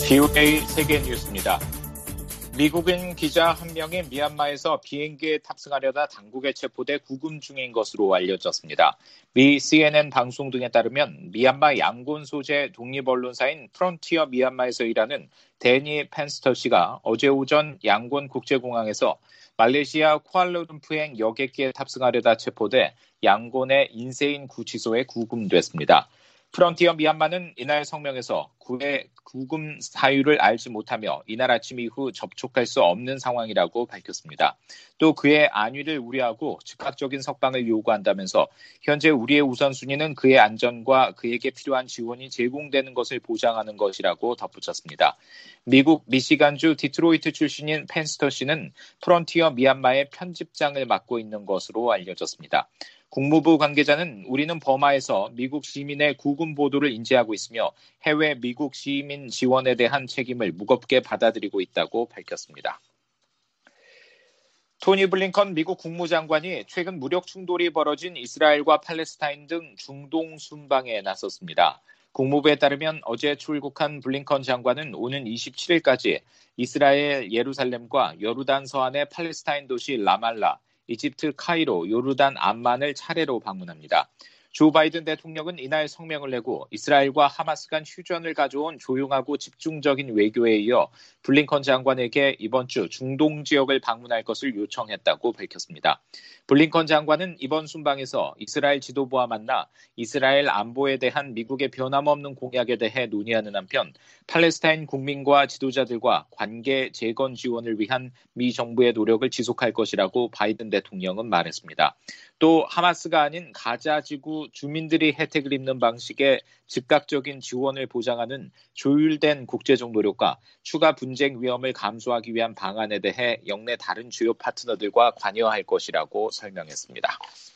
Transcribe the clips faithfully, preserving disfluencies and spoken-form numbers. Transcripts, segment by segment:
비오에이 세계 뉴스입니다. 미국인 기자 한 명이 미얀마에서 비행기에 탑승하려다 당국에 체포돼 구금 중인 것으로 알려졌습니다. 미 씨엔엔 방송 등에 따르면 미얀마 양곤 소재 독립언론사인 프론티어 미얀마에서 일하는 데니 펜스터 씨가 어제 오전 양곤 국제공항에서 말레이시아 쿠알라룸푸행 여객기에 탑승하려다 체포돼 양곤의 인세인 구치소에 구금됐습니다. 프론티어 미얀마는 이날 성명에서 그의 구금 사유를 알지 못하며 이날 아침 이후 접촉할 수 없는 상황이라고 밝혔습니다. 또 그의 안위를 우려하고 즉각적인 석방을 요구한다면서 현재 우리의 우선순위는 그의 안전과 그에게 필요한 지원이 제공되는 것을 보장하는 것이라고 덧붙였습니다. 미국 미시간주 디트로이트 출신인 펜스터 씨는 프론티어 미얀마의 편집장을 맡고 있는 것으로 알려졌습니다. 국무부 관계자는 우리는 버마에서 미국 시민의 구금 보도를 인지하고 있으며 해외 미국 시민 지원에 대한 책임을 무겁게 받아들이고 있다고 밝혔습니다. 토니 블링컨 미국 국무장관이 최근 무력 충돌이 벌어진 이스라엘과 팔레스타인 등 중동 순방에 나섰습니다. 국무부에 따르면 어제 출국한 블링컨 장관은 오는 이십칠일까지 이스라엘 예루살렘과 요르단 서안의 팔레스타인 도시 라말라, 이집트 카이로, 요르단 암만을 차례로 방문합니다. 조 바이든 대통령은 이날 성명을 내고 이스라엘과 하마스 간 휴전을 가져온 조용하고 집중적인 외교에 이어 블링컨 장관에게 이번 주 중동 지역을 방문할 것을 요청했다고 밝혔습니다. 블링컨 장관은 이번 순방에서 이스라엘 지도부와 만나 이스라엘 안보에 대한 미국의 변함없는 공약에 대해 논의하는 한편 팔레스타인 국민과 지도자들과 관계 재건 지원을 위한 미 정부의 노력을 지속할 것이라고 바이든 대통령은 말했습니다. 또 하마스가 아닌 가자 지구 주민들이 혜택을 입는 방식의 즉각적인 지원을 보장하는 조율된 국제적 노력과 추가 분쟁 위험을 감수하기 위한 방안에 대해 영내 다른 주요 파트너들과 관여할 것이라고 설명했습니다.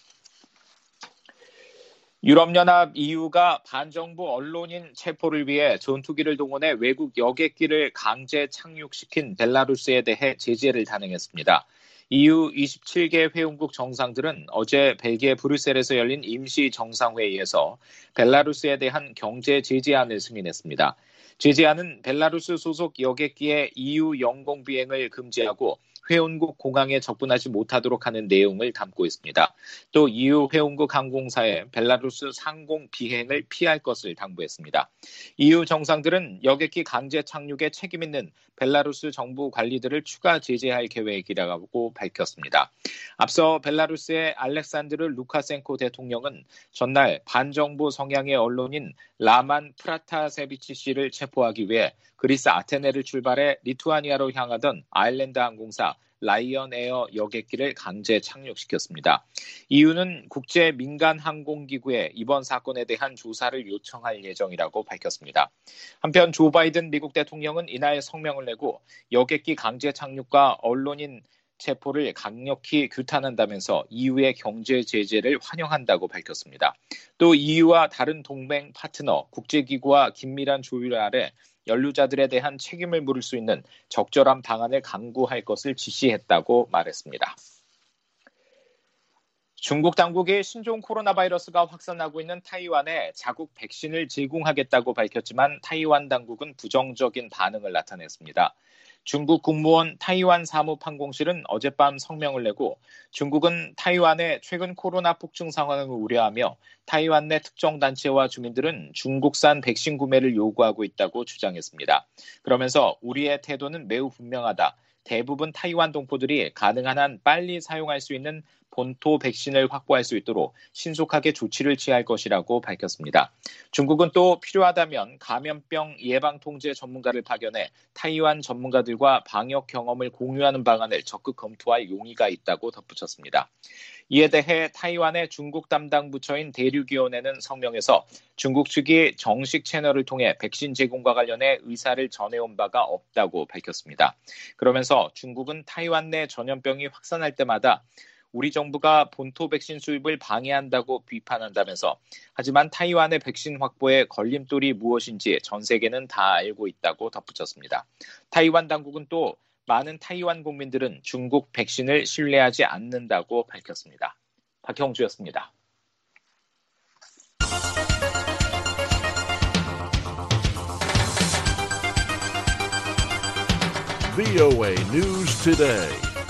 유럽연합 이유가 반정부 언론인 체포를 위해 전투기를 동원해 외국 여객기를 강제 착륙시킨 벨라루스에 대해 제재를 단행했습니다. 이유 이십칠 개 회원국 정상들은 어제 벨기에 브뤼셀에서 열린 임시 정상회의에서 벨라루스에 대한 경제 제재안을 승인했습니다. 제재안은 벨라루스 소속 여객기의 이유 영공 비행을 금지하고 회원국 공항에 접근하지 못하도록 하는 내용을 담고 있습니다. 또 이유 회원국 항공사에 벨라루스 상공 비행을 피할 것을 당부했습니다. 이유 정상들은 여객기 강제 착륙에 책임 있는 벨라루스 정부 관리들을 추가 제재할 계획이라고 밝혔습니다. 앞서 벨라루스의 알렉산드르 루카센코 대통령은 전날 반정부 성향의 언론인 라만 프라타세비치 씨를 체포하기 위해 그리스 아테네를 출발해 리투아니아로 향하던 아일랜드 항공사 라이언 에어 여객기를 강제 착륙시켰습니다. 이유는 국제 민간 항공기구에 이번 사건에 대한 조사를 요청할 예정이라고 밝혔습니다. 한편 조 바이든 미국 대통령은 이날 성명을 내고 여객기 강제 착륙과 언론인 체포를 강력히 규탄한다면서 이유의 경제 제재를 환영한다고 밝혔습니다. 또 이유와 다른 동맹 파트너, 국제기구와 긴밀한 조율 아래 연루자들에 대한 책임을 물을 수 있는 적절한 방안을 강구할 것을 지시했다고 말했습니다. 중국 당국이 신종 코로나 바이러스가 확산하고 있는 타이완에 자국 백신을 제공하겠다고 밝혔지만 타이완 당국은 부정적인 반응을 나타냈습니다. 중국 국무원 타이완 사무판공실은 어젯밤 성명을 내고 중국은 타이완의 최근 코로나 폭증 상황을 우려하며 타이완 내 특정 단체와 주민들은 중국산 백신 구매를 요구하고 있다고 주장했습니다. 그러면서 우리의 태도는 매우 분명하다. 대부분 타이완 동포들이 가능한 한 빨리 사용할 수 있는 본토 백신을 확보할 수 있도록 신속하게 조치를 취할 것이라고 밝혔습니다. 중국은 또 필요하다면 감염병 예방통제 전문가를 파견해 타이완 전문가들과 방역 경험을 공유하는 방안을 적극 검토할 용의가 있다고 덧붙였습니다. 이에 대해 타이완의 중국 담당 부처인 대륙위원회는 성명에서 중국 측이 정식 채널을 통해 백신 제공과 관련해 의사를 전해온 바가 없다고 밝혔습니다. 그러면서 중국은 타이완 내 전염병이 확산할 때마다 우리 정부가 본토 백신 수입을 방해한다고 비판한다면서 하지만 타이완의 백신 확보에 걸림돌이 무엇인지 전 세계는 다 알고 있다고 덧붙였습니다. 타이완 당국은 또 많은 타이완 국민들은 중국 백신을 신뢰하지 않는다고 밝혔습니다. 박형주였습니다. 브이오에이 News Today.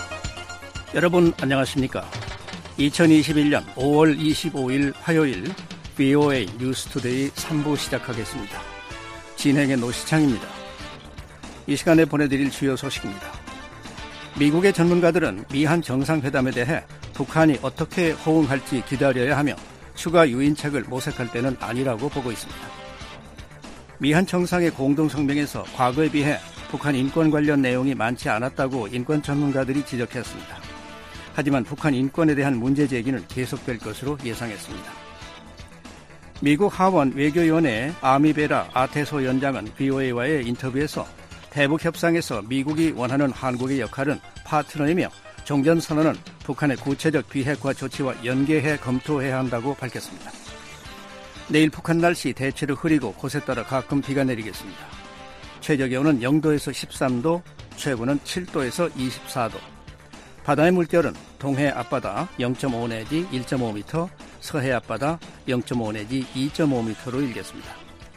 여러분 안녕하십니까? 이천이십일년 오월 이십오일 화요일 브이오에이 뉴스 투데이 삼 부 시작하겠습니다. 진행의 노시창입니다. 이 시간에 보내드릴 주요 소식입니다. 미국의 전문가들은 미한 정상회담에 대해 북한이 어떻게 호응할지 기다려야 하며 추가 유인책을 모색할 때는 아니라고 보고 있습니다. 미한 정상의 공동성명에서 과거에 비해 북한 인권 관련 내용이 많지 않았다고 인권 전문가들이 지적했습니다. 하지만 북한 인권에 대한 문제 제기는 계속될 것으로 예상했습니다. 미국 하원 외교위원회 아미베라 아테소 연장은 브이오에이와의 인터뷰에서 대북 협상에서 미국이 원하는 한국의 역할은 파트너이며 종전선언은 북한의 구체적 비핵화 조치와 연계해 검토해야 한다고 밝혔습니다. 내일 북한 날씨 대체로 흐리고 곳에 따라 가끔 비가 내리겠습니다. 최저기온은 영도에서 십삼도, 최고는 칠도에서 이십사도. 바다의 물결은 동해 앞바다 영점오 내지 일점오 미터, 서해 앞바다 영점오 내지 이점오 미터로 일겠습니다.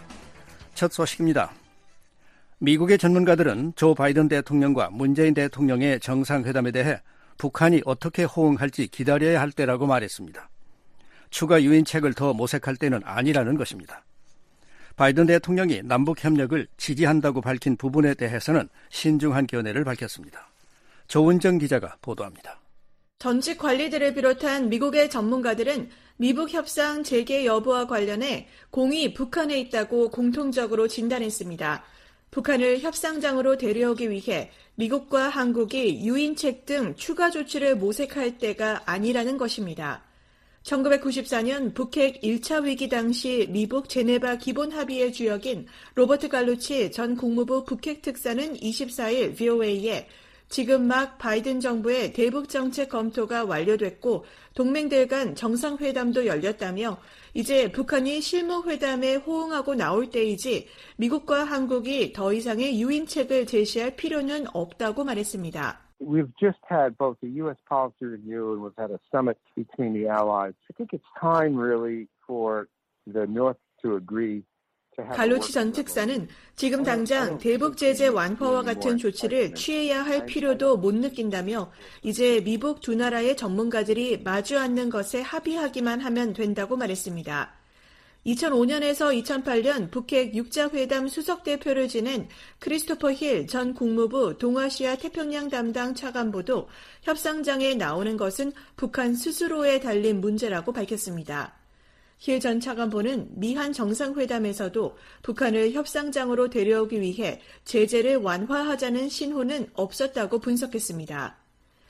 첫 소식입니다. 미국의 전문가들은 조 바이든 대통령과 문재인 대통령의 정상회담에 대해 북한이 어떻게 호응할지 기다려야 할 때라고 말했습니다. 추가 유인책을 더 모색할 때는 아니라는 것입니다. 바이든 대통령이 남북협력을 지지한다고 밝힌 부분에 대해서는 신중한 견해를 밝혔습니다. 조은정 기자가 보도합니다. 전직 관리들을 비롯한 미국의 전문가들은 미북 협상 재개 여부와 관련해 공이 북한에 있다고 공통적으로 진단했습니다. 북한을 협상장으로 데려오기 위해 미국과 한국이 유인책 등 추가 조치를 모색할 때가 아니라는 것입니다. 천구백구십사년 북핵 일 차 위기 당시 미북 제네바 기본합의의 주역인 로버트 갈루치 전 국무부 북핵 특사는 이십사일 브이오에이에 지금 막 바이든 정부의 대북 정책 검토가 완료됐고 동맹들 간 정상회담도 열렸다며 이제 북한이 실무회담에 호응하고 나올 때이지 미국과 한국이 더 이상의 유인책을 제시할 필요는 없다고 말했습니다. We've just had both the U S policy review and we've had a summit between the allies. I think it's time really for the North to agree. 갈루치 전 특사는 지금 당장 대북 제재 완화와 같은 조치를 취해야 할 필요도 못 느낀다며 이제 미북 두 나라의 전문가들이 마주 앉는 것에 합의하기만 하면 된다고 말했습니다. 이천오년에서 이천팔년 북핵 육자회담 수석대표를 지낸 크리스토퍼 힐 전 국무부 동아시아 태평양 담당 차관보도 협상장에 나오는 것은 북한 스스로에 달린 문제라고 밝혔습니다. 힐 전 차관보는 미한 정상회담에서도 북한을 협상장으로 데려오기 위해 제재를 완화하자는 신호는 없었다고 분석했습니다.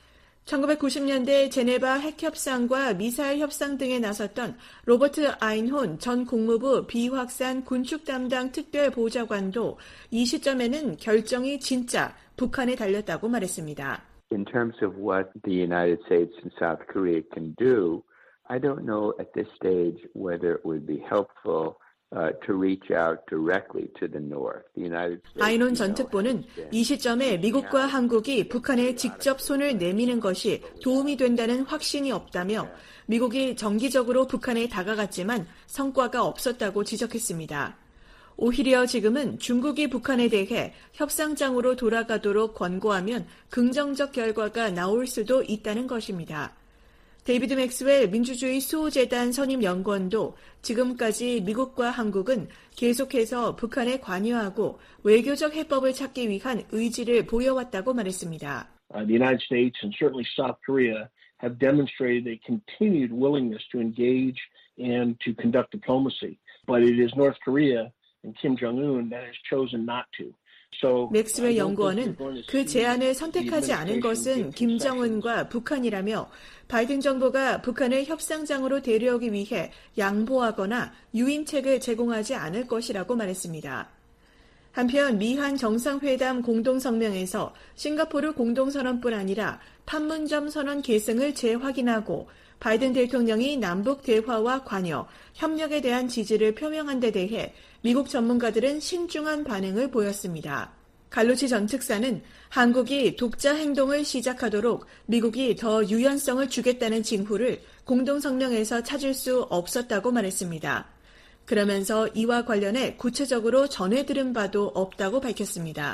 천구백구십년대 제네바 핵협상과 미사일 협상 등에 나섰던 로버트 아인혼 전 국무부 비확산 군축 담당 특별보좌관도 이 시점에는 결정이 진짜 북한에 달렸다고 말했습니다. In terms of what the United States and South Korea can do, I don't know at this stage whether it would be helpful uh, to reach out directly to the north. The United States. 아인혼 전 특보는 이 시점에 미국과 한국이 북한에 직접 손을 내미는 것이 도움이 된다는 확신이 없다며 미국이 정기적으로 북한에 다가갔지만 성과가 없었다고 지적했습니다. 오히려 지금은 중국이 북한에 대해 협상장으로 돌아가도록 권고하면 긍정적 결과가 나올 수도 있다는 것입니다. 데이비드 맥스웰 민주주의 수호재단 선임 연구원도 지금까지 미국과 한국은 계속해서 북한에 관여하고 외교적 해법을 찾기 위한 의지를 보여왔다고 말했습니다. Uh, the United States and certainly South Korea have demonstrated a continued willingness to engage and to conduct diplomacy. But it is North Korea and Kim Jong-un that has chosen not to. 맥스웰 연구원은 그 제안을 선택하지 않은 것은 김정은과 북한이라며 바이든 정부가 북한을 협상장으로 데려오기 위해 양보하거나 유인책을 제공하지 않을 것이라고 말했습니다. 한편 미한 정상회담 공동성명에서 싱가포르 공동선언뿐 아니라 판문점 선언 계승을 재확인하고 바이든 대통령이 남북 대화와 관여, 협력에 대한 지지를 표명한 데 대해 미국 전문가들은 신중한 반응을 보였습니다. 갈루치 전 특사는 한국이 독자 행동을 시작하도록 미국이 더 유연성을 주겠다는 징후를 공동성명에서 찾을 수 없었다고 말했습니다. 그러면서 이와 관련해 구체적으로 전해 들은 바도 없다고 밝혔습니다.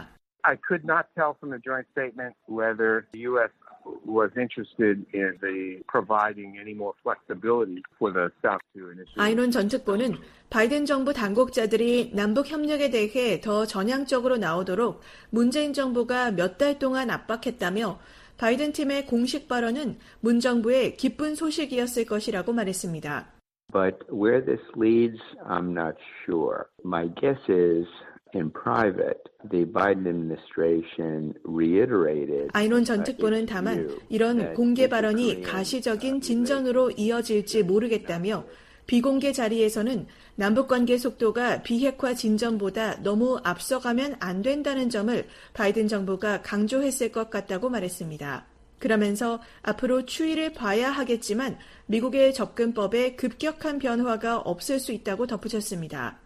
I could not tell from the joint statement whether the U S was interested in the providing any more flexibility for the South Korea initiative. 아이논 전 특보는 바이든 정부 당국자들이 남북 협력에 대해 더 전향적으로 나오도록 문재인 정부가 몇 달 동안 압박했다며 바이든 팀의 공식 발언은 문 정부의 기쁜 소식이었을 것이라고 말했습니다. But where this leads, I'm not sure. My guess is in private, the Biden administration reiterated. 아이논 전 특보는 다만 이런 공개 발언이 가시적인 진전으로 이어질지 모르겠다며 비공개 자리에서는 남북관계 속도가 비핵화 진전보다 너무 앞서가면 안 된다는 점을 바이든 정부가 강조했을 것 같다고 말했습니다. 그러면서 앞으로 추이를 봐야 하겠지만 미국의 접근법에 급격한 변화가 없을 수 있다고 덧붙였습니다.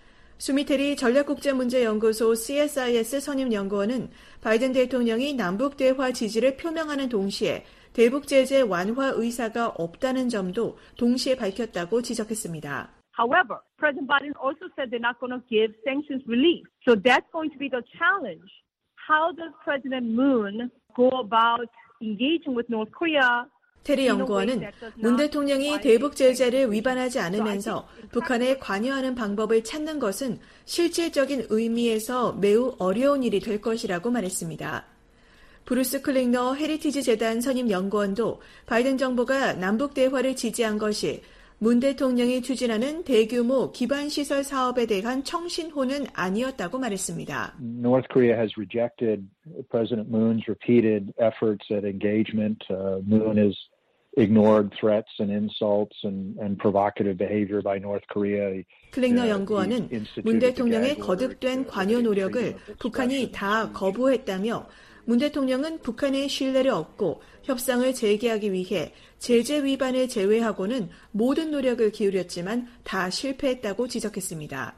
수미테리 전략국제문제연구소 씨에스아이에스 선임연구원은 바이든 대통령이 남북대화 지지를 표명하는 동시에 대북 제재 완화 의사가 없다는 점도 동시에 밝혔다고 지적했습니다. However, President Biden also said they're not going to give sanctions relief. So that's going to be the challenge. How does President Moon go about engaging with North Korea? 테리 연구원은 문 대통령이 대북 제재를 위반하지 않으면서 북한에 관여하는 방법을 찾는 것은 실질적인 의미에서 매우 어려운 일이 될 것이라고 말했습니다. 브루스 클링너 헤리티지 재단 선임 연구원도 바이든 정부가 남북 대화를 지지한 것이 문 대통령이 추진하는 대규모 기반시설 사업에 대한 청신호는 아니었다고 말했습니다. North Korea has rejected President Moon's repeated efforts at engagement. Uh, Moon has ignored threats and insults and, and provocative behavior by North Korea. 클링너 연구원은 문 대통령의 거듭된 관여 노력을 북한이 다 거부했다며 문 대통령은 북한의 신뢰를 얻고 협상을 재개하기 위해 제재 위반을 제외하고는 모든 노력을 기울였지만 다 실패했다고 지적했습니다.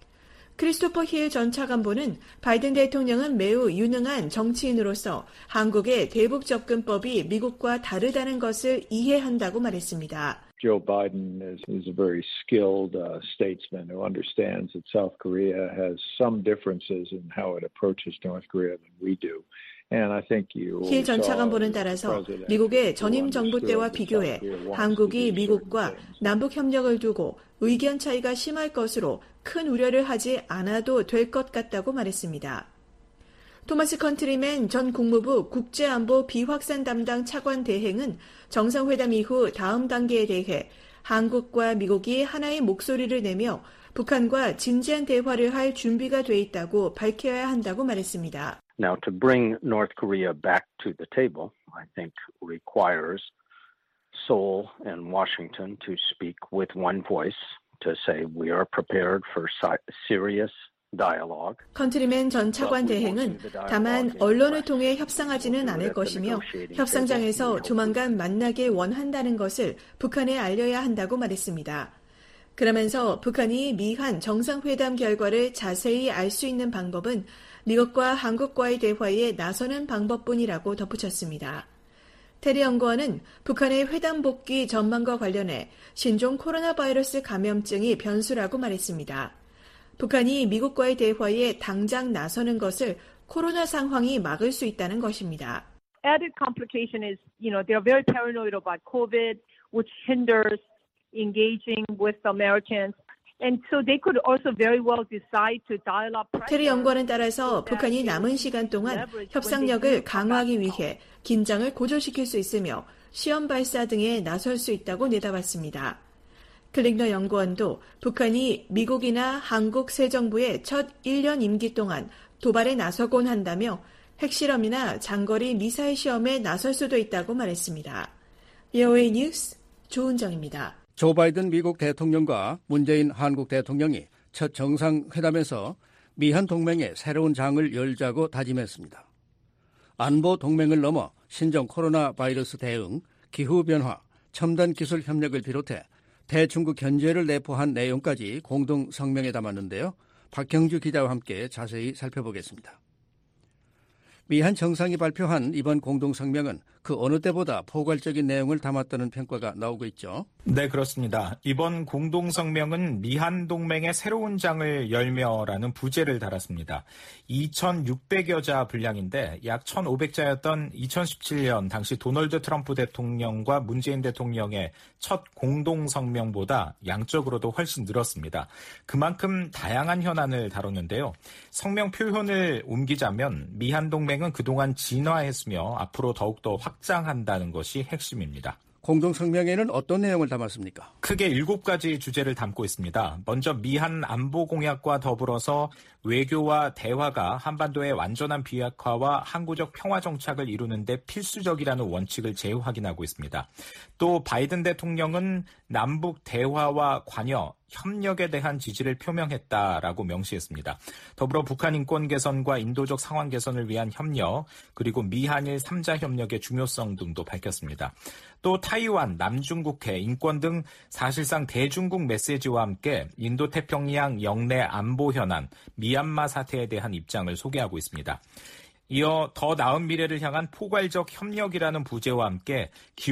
크리스토퍼 힐 전 차관보는 바이든 대통령은 매우 유능한 정치인으로서 한국의 대북 접근법이 미국과 다르다는 것을 이해한다고 말했습니다. Joe Biden is, is a very skilled uh, statesman who understands that South Korea has some differences in how it approaches North Korea than we do. 힐 전 차관보는 따라서 미국의 전임 정부 때와 비교해 한국이 미국과 남북 협력을 두고 의견 차이가 심할 것으로 큰 우려를 하지 않아도 될 것 같다고 말했습니다. 토마스 컨트리맨 전 국무부 국제안보 비확산 담당 차관 대행은 정상회담 이후 다음 단계에 대해 한국과 미국이 하나의 목소리를 내며 북한과 진지한 대화를 할 준비가 돼 있다고 밝혀야 한다고 말했습니다. Now, to bring North Korea back to the table, I think requires Seoul and Washington to speak with one voice to say we are prepared for serious dialogue. 컨트리맨 전 차관 대행은 다만 언론을 통해 협상하지는 않을 것이며 협상장에서 조만간 만나길 원한다는 것을 북한에 알려야 한다고 말했습니다. 그러면서 북한이 미한 정상회담 결과를 자세히 알 수 있는 방법은 미국과 한국과의 대화에 나서는 방법뿐이라고 덧붙였습니다. 테리 연구원은 북한의 회담 복귀 전망과 관련해 신종 코로나 바이러스 감염증이 변수라고 말했습니다. 북한이 미국과의 대화에 당장 나서는 것을 코로나 상황이 막을 수 있다는 것입니다. Added complication is, you know, they're very paranoid about COVID, which hinders engaging with Americans. And so they could also very well decide to dial up pressure. 테리 연구원은 따라서 북한이 남은 시간 동안 협상력을 강화하기 위해 긴장을 고조시킬 수 있으며 시험 발사 등에 나설 수 있다고 내다봤습니다. 클링너 연구원도 북한이 미국이나 한국 새 정부의 첫 일 년 임기 동안 도발에 나서곤 한다며 핵실험이나 장거리 미사일 시험에 나설 수도 있다고 말했습니다. 비오에이 뉴스 조은정입니다. 조 바이든 미국 대통령과 문재인 한국 대통령이 첫 정상회담에서 미한 동맹의 새로운 장을 열자고 다짐했습니다. 안보 동맹을 넘어 신종 코로나 바이러스 대응, 기후변화, 첨단 기술 협력을 비롯해 대중국 견제를 내포한 내용까지 공동 성명에 담았는데요. 박형주 기자와 함께 자세히 살펴보겠습니다. 미한 정상이 발표한 이번 공동 성명은 그 어느 때보다 포괄적인 내용을 담았다는 평가가 나오고 있죠. 네, 그렇습니다. 이번 공동성명은 미한동맹의 새로운 장을 열며라는 부제를 달았습니다. 이천육백여 자 분량인데 약 천오백 자였던 이천십칠 년 당시 도널드 트럼프 대통령과 문재인 대통령의 첫 공동성명보다 양적으로도 훨씬 늘었습니다. 그만큼 다양한 현안을 다뤘는데요. 성명 표현을 옮기자면 미한동맹은 그동안 진화했으며 앞으로 더욱더 확장한다는 것이 핵심입니다. 공동성명에는 어떤 내용을 담았습니까? 크게 일곱 가지 주제를 담고 있습니다. 먼저 미한 안보 공약과 더불어서 외교와 대화가 한반도의 완전한 비핵화와 항구적 평화 정착을 이루는 데 필수적이라는 원칙을 재확인하고 있습니다. 또 바이든 대통령은 남북 대화와 관여, 협력에 대한 지지를 표명했다라고 명시했습니다. 더불어 북한 인권 개선과 인도적 상황 개선을 위한 협력, 그리고 미한일 삼 자 협력의 중요성 등도 밝혔습니다. 또 타이완, 남중국해, 인권 등 사실상 대중국 메시지와 함께 인도태평양 영내 안보 현안, 미얀마 사태에 대한 입장을 소개하고 있습니다. 이어 더 나은 미래를 향한 포괄적 협력이라는 부제와 함께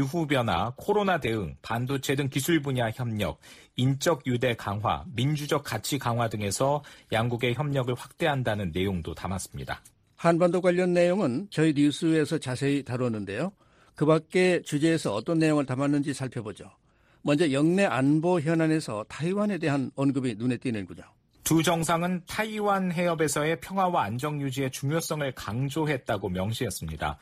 기후변화, 코로나 대응, 반도체 등 기술 분야 협력, 인적 유대 강화, 민주적 가치 강화 등에서 양국의 협력을 확대한다는 내용도 담았습니다. 한반도 관련 내용은 저희 뉴스에서 자세히 다뤘는데요. 그 밖에 주제에서 어떤 내용을 담았는지 살펴보죠. 먼저 영내 안보 현안에서 타이완에 대한 언급이 눈에 띄는군요. 두 정상은 타이완 해협에서의 평화와 안정 유지의 중요성을 강조했다고 명시했습니다.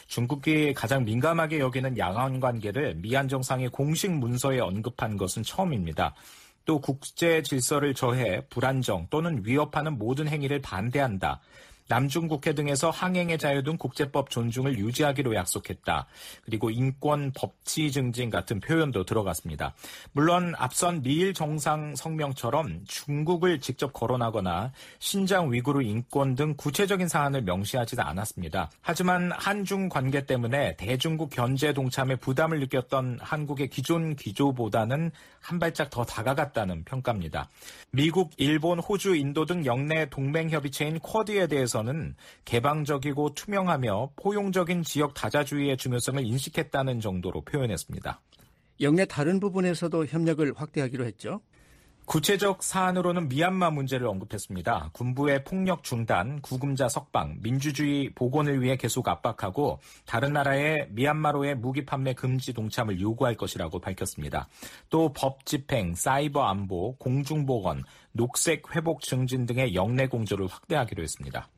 중국이 가장 민감하게 여기는 양안 관계를 미한 정상이 공식 문서에 언급한 것은 처음입니다. 또 국제 질서를 저해 불안정 또는 위협하는 모든 행위를 반대한다. 남중국해 등에서 항행의 자유 등 국제법 존중을 유지하기로 약속했다. 그리고 인권 법치 증진 같은 표현도 들어갔습니다. 물론 앞선 미일 정상 성명처럼 중국을 직접 거론하거나 신장 위구르 인권 등 구체적인 사안을 명시하지는 않았습니다. 하지만 한중 관계 때문에 대중국 견제 동참에 부담을 느꼈던 한국의 기존 기조보다는 한 발짝 더 다가갔다는 평가입니다. 미국, 일본, 호주, 인도 등 영내 동맹협의체인 쿼드에 대해서 는 개방적이고 투명하며 포용적인 지역 다자주의의 중요성을 인식했다는 정도로 표현했습니다. 영내 다른 부분에서도 협력을 확대하기로 했죠. 구체적 사안으로는 미얀마 문제를 언급했습니다. 군부의 폭력 중단, 구금자 석방, 민주주의 복원을 위해 계속 압박하고 다른 나라의 미얀마로의 무기 판매 금지 동참을 요구할 것이라고 밝혔습니다. 또 법 집행, 사이버 안보, 공중보건, 녹색 회복 증진 등의 영내 공조를 확대하기로 했습니다.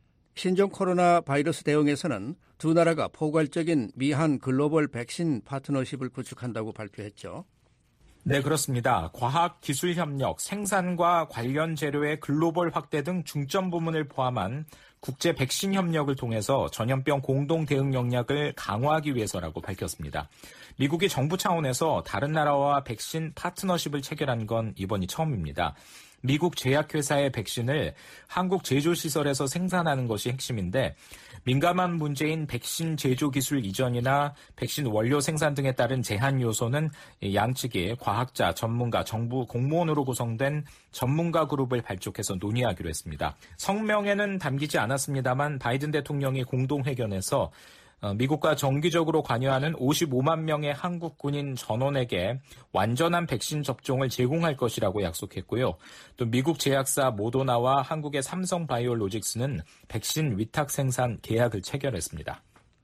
신종 코로나 바이러스 대응에서는 두 나라가 포괄적인 미한 글로벌 백신 파트너십을 구축한다고 발표했죠. 네, 그렇습니다. 과학, 기술 협력, 생산과 관련 재료의 글로벌 확대 등 중점 부문을 포함한 국제 백신 협력을 통해서 전염병 공동 대응 역량을 강화하기 위해서라고 밝혔습니다. 미국이 정부 차원에서 다른 나라와 백신 파트너십을 체결한 건 이번이 처음입니다. 미국 제약회사의 백신을 한국 제조시설에서 생산하는 것이 핵심인데 민감한 문제인 백신 제조 기술 이전이나 백신 원료 생산 등에 따른 제한 요소는 양측이 과학자, 전문가, 정부 공무원으로 구성된 전문가 그룹을 발족해서 논의하기로 했습니다. 성명에는 담기지 않았습니다만 바이든 대통령이 공동회견에서 미국과 정기적으로 관여하는 오십오만 명의 한국 군인 전원에게 완전한 백신 접종을 제공할 것이라고 약속했고요. 또 미국 제약사 모더나와 한국의 삼성바이오로직스는 백신 위탁 생산 계약을 체결했습니다.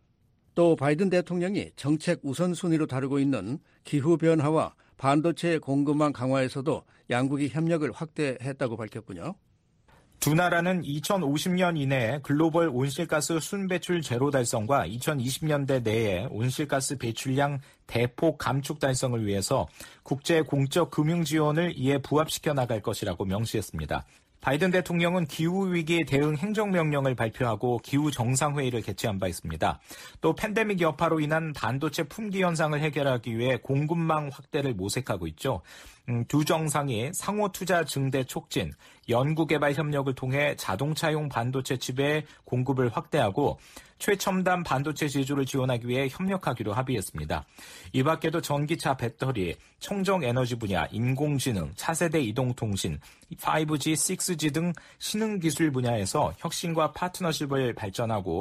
또 바이든 대통령이 정책 우선순위로 다루고 있는 기후변화와 반도체 공급망 강화에서도 양국이 협력을 확대했다고 밝혔군요. 두 나라는 이천오십 년 이내에 글로벌 온실가스 순배출 제로 달성과 이천이십 년대 내에 온실가스 배출량 대폭 감축 달성을 위해서 국제 공적 금융 지원을 이에 부합시켜 나갈 것이라고 명시했습니다. 바이든 대통령은 기후위기 대응 행정명령을 발표하고 기후정상회의를 개최한 바 있습니다. 또 팬데믹 여파로 인한 반도체 품귀 현상을 해결하기 위해 공급망 확대를 모색하고 있죠. 음, 두 정상이 상호투자 증대 촉진, 연구개발 협력을 통해 자동차용 반도체 칩의 공급을 확대하고 최첨단 반도체 제조를 지원하기 위해 협력하기로 합의했습니다. 이 밖에도 전기차 배터리, 청정에너지 분야, 인공지능, 차세대 이동통신, 파이브지, 식스지 등 신흥기술 분야에서 혁신과 파트너십을 발전하고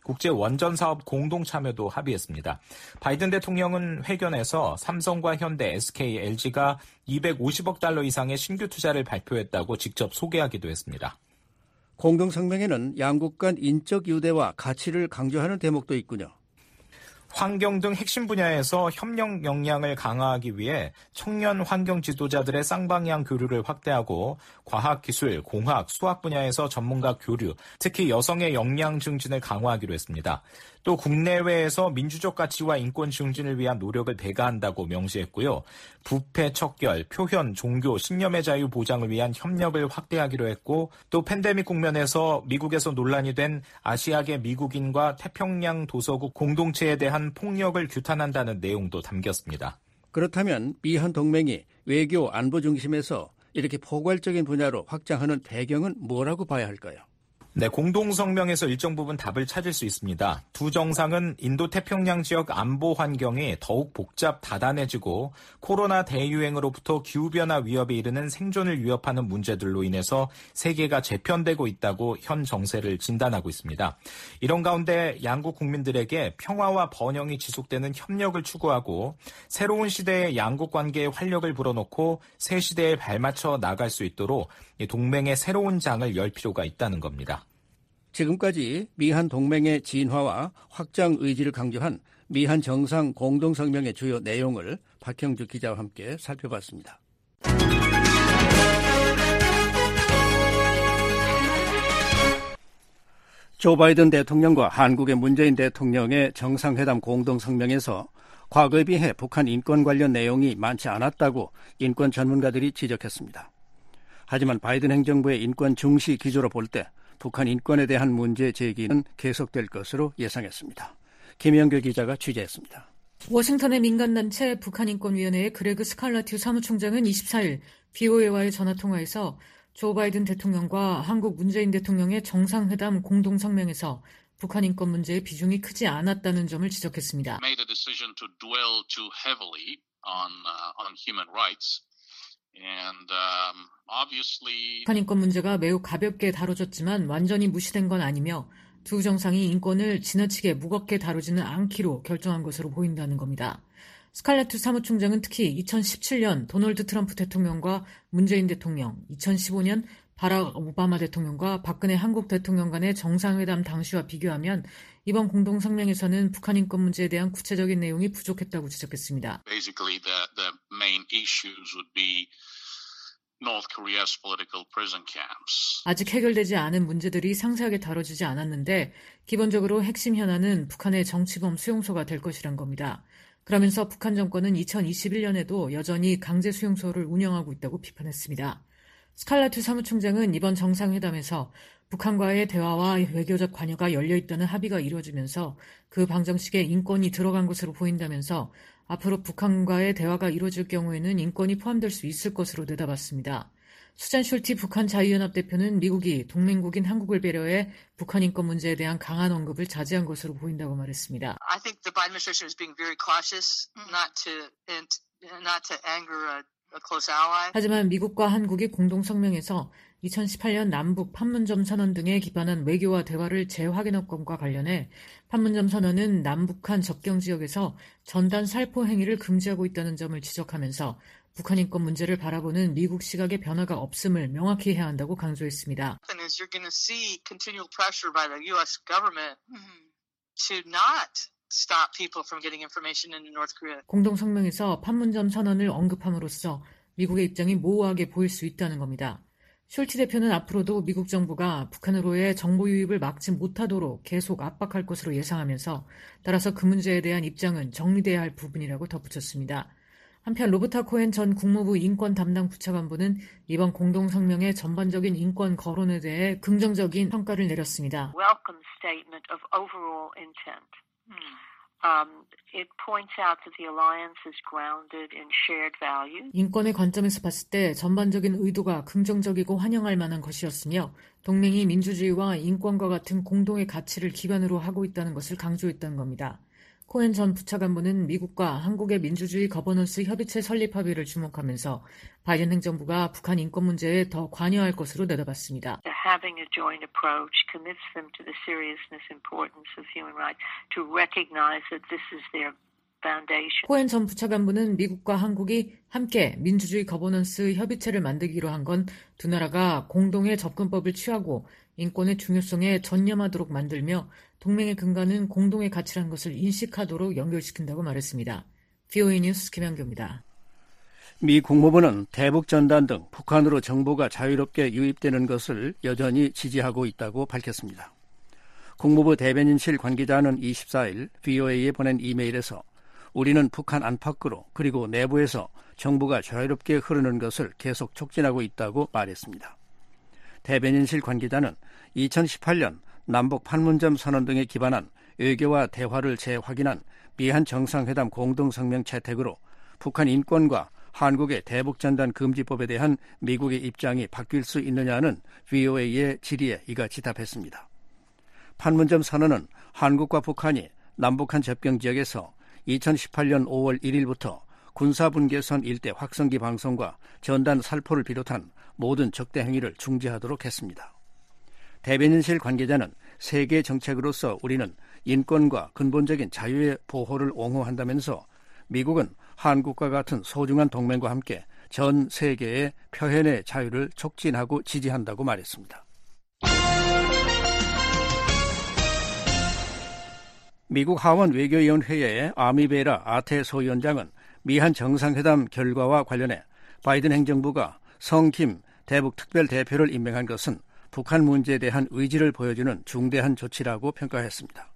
국제 원전 사업 공동 참여도 합의했습니다. 바이든 대통령은 회견에서 삼성과 현대, 에스케이, 엘지가 이백오십억 달러 이상의 신규 투자를 발표했다고 직접 소개하기도 했습니다. 공동성명에는 양국 간 인적 유대와 가치를 강조하는 대목도 있군요. 환경 등 핵심 분야에서 협력 역량을 강화하기 위해 청년 환경 지도자들의 쌍방향 교류를 확대하고 과학, 기술, 공학, 수학 분야에서 전문가 교류, 특히 여성의 역량 증진을 강화하기로 했습니다. 또 국내외에서 민주적 가치와 인권 증진을 위한 노력을 배가한다고 명시했고요. 부패 척결, 표현, 종교, 신념의 자유 보장을 위한 협력을 확대하기로 했고 또 팬데믹 국면에서 미국에서 논란이 된 아시아계 미국인과 태평양 도서국 공동체에 대한 폭력을 규탄한다는 내용도 담겼습니다. 그렇다면 미한 동맹이 외교 안보 중심에서 이렇게 포괄적인 분야로 확장하는 배경은 뭐라고 봐야 할까요? 네, 공동성명에서 일정 부분 답을 찾을 수 있습니다. 두 정상은 인도태평양 지역 안보 환경이 더욱 복잡 다단해지고 코로나 대유행으로부터 기후변화 위협에 이르는 생존을 위협하는 문제들로 인해서 세계가 재편되고 있다고 현 정세를 진단하고 있습니다. 이런 가운데 양국 국민들에게 평화와 번영이 지속되는 협력을 추구하고 새로운 시대의 양국 관계에 활력을 불어넣고 새 시대에 발맞춰 나갈 수 있도록 동맹의 새로운 장을 열 필요가 있다는 겁니다. 지금까지 미한 동맹의 진화와 확장 의지를 강조한 미한 정상 공동성명의 주요 내용을 박형주 기자와 함께 살펴봤습니다. 조 바이든 대통령과 한국의 문재인 대통령의 정상회담 공동성명에서 과거에 비해 북한 인권 관련 내용이 많지 않았다고 인권 전문가들이 지적했습니다. 하지만 바이든 행정부의 인권 중시 기조로 볼 때 북한 인권에 대한 문제 제기는 계속될 것으로 예상했습니다. 김영길 기자가 취재했습니다. 워싱턴의 민간단체 북한인권위원회의 그레그 스칼라튜 사무총장은 이십사일 비오에이와의 전화통화에서 조 바이든 대통령과 한국 문재인 대통령의 정상회담 공동성명에서 북한 인권 문제의 비중이 크지 않았다는 점을 지적했습니다. Made a decision to dwell too heavily on uh, on human rights. And, um, obviously... 북한 인권 문제가 매우 가볍게 다뤄졌지만 완전히 무시된 건 아니며 두 정상이 인권을 지나치게 무겁게 다루지는 않기로 결정한 것으로 보인다는 겁니다. 스칼라투 사무총장은 특히 이천십칠년 도널드 트럼프 대통령과 문재인 대통령, 이천십오년 바락 오바마 대통령과 박근혜 한국 대통령 간의 정상회담 당시와 비교하면 이번 공동성명에서는 북한 인권 문제에 대한 구체적인 내용이 부족했다고 지적했습니다. Basically, the, the main issues would be North Korea's political prison camps. 아직 해결되지 않은 문제들이 상세하게 다뤄지지 않았는데 기본적으로 핵심 현안은 북한의 정치범 수용소가 될 것이란 겁니다. 그러면서 북한 정권은 이천이십일년에도 여전히 강제 수용소를 운영하고 있다고 비판했습니다. 스칼라투 사무총장은 이번 정상회담에서 북한과의 대화와 외교적 관여가 열려있다는 합의가 이루어지면서 그 방정식에 인권이 들어간 것으로 보인다면서 앞으로 북한과의 대화가 이루어질 경우에는 인권이 포함될 수 있을 것으로 내다봤습니다. 수잔 숄티 북한 자유연합 대표는 미국이 동맹국인 한국을 배려해 북한 인권 문제에 대한 강한 언급을 자제한 것으로 보인다고 말했습니다. I think the Biden administration is being very cautious not to not to anger a 하지만 미국과 한국이 공동성명에서 이천십팔년 남북 판문점 선언 등에 기반한 외교와 대화를 재확인할 것과 관련해 판문점 선언은 남북한 접경지역에서 전단 살포 행위를 금지하고 있다는 점을 지적하면서 북한 인권 문제를 바라보는 미국 시각의 변화가 없음을 명확히 해야 한다고 강조했습니다. You're going to see continual pressure by the U S government to not stop people from getting information in North Korea. 공동성명에서 판문점 선언을 언급함으로써 미국의 입장이 모호하게 보일 수 있다는 겁니다. 숄티 대표는 앞으로도 미국 정부가 북한으로의 정보 유입을 막지 못하도록 계속 압박할 것으로 예상하면서 따라서 그 문제에 대한 입장은 정리돼야 할 부분이라고 덧붙였습니다. 한편 로버타 코엔 전 국무부 인권 담당 부차관보는 이번 공동성명의 전반적인 인권 거론에 대해 긍정적인 평가를 내렸습니다. Welcome statement of overall intent. Um, it points out that the alliance is grounded in shared values. 인권의 관점에서 봤을 때 전반적인 의도가 긍정적이고 환영할 만한 것이었으며 동맹이 민주주의와 인권과 같은 공동의 가치를 기반으로 하고 있다는 것을 강조했다는 겁니다. 코엔 전 부차관보는 미국과 한국의 민주주의 거버넌스 협의체 설립 합의를 주목하면서 바이든 행정부가 북한 인권 문제에 더 관여할 것으로 내다봤습니다. Having a joint approach commits them to the seriousness, importance of human rights, to recognize that this is their foundation. 코엔 전 부차관보는 미국과 한국이 함께 민주주의 거버넌스 협의체를 만들기로 한 건 두 나라가 공동의 접근법을 취하고 인권의 중요성에 전념하도록 만들며 동맹의 근간은 공동의 가치라는 것을 인식하도록 연결시킨다고 말했습니다. 브이오에이 뉴스 김현규입니다. 미 국무부는 대북전단 등 북한으로 정보가 자유롭게 유입되는 것을 여전히 지지하고 있다고 밝혔습니다. 국무부 대변인실 관계자는 이십사일 브이오에이에 보낸 이메일에서 우리는 북한 안팎으로 그리고 내부에서 정보가 자유롭게 흐르는 것을 계속 촉진하고 있다고 말했습니다. 대변인실 관계자는 이천십팔년 남북 판문점 선언 등에 기반한 외교와 대화를 재확인한 미한 정상회담 공동성명 채택으로 북한 인권과 한국의 대북전단 금지법에 대한 미국의 입장이 바뀔 수 있느냐는 브이오에이의 질의에 이같이 답했습니다. 판문점 선언은 한국과 북한이 남북한 접경 지역에서 이천십팔년 오월 일일부터 군사분계선 일대 확성기 방송과 전단 살포를 비롯한 모든 적대 행위를 중지하도록 했습니다. 대변인실 관계자는 세계 정책으로서 우리는 인권과 근본적인 자유의 보호를 옹호한다면서 미국은 한국과 같은 소중한 동맹과 함께 전 세계의 표현의 자유를 촉진하고 지지한다고 말했습니다. 미국 하원 외교위원회의 아미베라 아테 소위원장은 미한 정상회담 결과와 관련해 바이든 행정부가 성김 대북 특별대표를 임명한 것은 북한 문제에 대한 의지를 보여주는 중대한 조치라고 평가했습니다.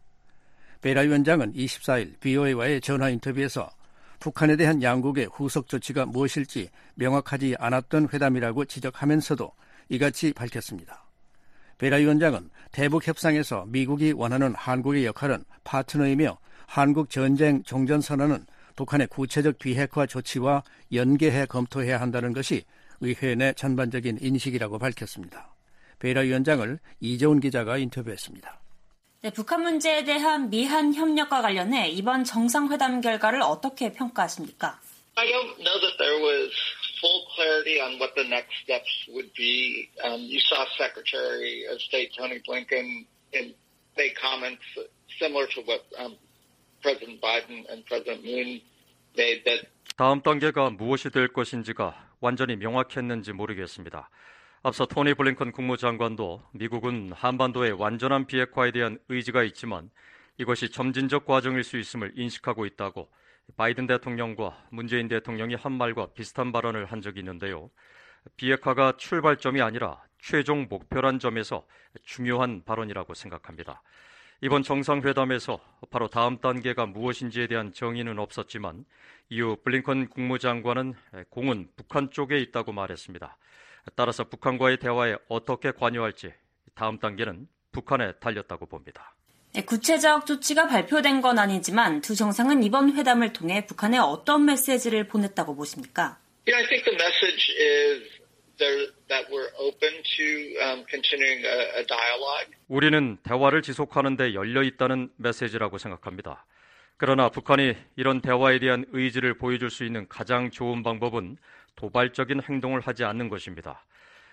베라 위원장은 이십사일 브이오에이와의 전화 인터뷰에서 북한에 대한 양국의 후속 조치가 무엇일지 명확하지 않았던 회담이라고 지적하면서도 이같이 밝혔습니다. 베라 위원장은 대북 협상에서 미국이 원하는 한국의 역할은 파트너이며 한국 전쟁 종전선언은 북한의 구체적 비핵화 조치와 연계해 검토해야 한다는 것이 의회 내 전반적인 인식이라고 밝혔습니다. 베라 위원장을 이재훈 기자가 인터뷰했습니다. 네, 북한 문제에 대한 미한 협력과 관련해 이번 정상회담 결과를 어떻게 평가하십니까? I don't know that there was full clarity on what the next steps would be. Um, you saw Secretary of State Tony Blinken in, make comments similar to what um, President Biden and President Moon made. That 다음 단계가 무엇이 될 것인지가 완전히 명확했는지 모르겠습니다. 앞서 토니 블링컨 국무장관도 미국은 한반도의 완전한 비핵화에 대한 의지가 있지만 이것이 점진적 과정일 수 있음을 인식하고 있다고 바이든 대통령과 문재인 대통령이 한 말과 비슷한 발언을 한 적이 있는데요. 비핵화가 출발점이 아니라 최종 목표란 점에서 중요한 발언이라고 생각합니다. 이번 정상회담에서 바로 다음 단계가 무엇인지에 대한 정의는 없었지만 이후 블링컨 국무장관은 공은 북한 쪽에 있다고 말했습니다. 따라서 북한과의 대화에 어떻게 관여할지 다음 단계는 북한에 달렸다고 봅니다. 네, 구체적 조치가 발표된 건 아니지만 두 정상은 이번 회담을 통해 북한에 어떤 메시지를 보냈다고 보십니까? Yeah, I think the message is there, that we're open to um, continuing a, a dialogue. 우리는 대화를 지속하는 데 열려 있다는 메시지라고 생각합니다. 그러나 북한이 이런 대화에 대한 의지를 보여줄 수 있는 가장 좋은 방법은 도발적인 행동을 하지 않는 것입니다.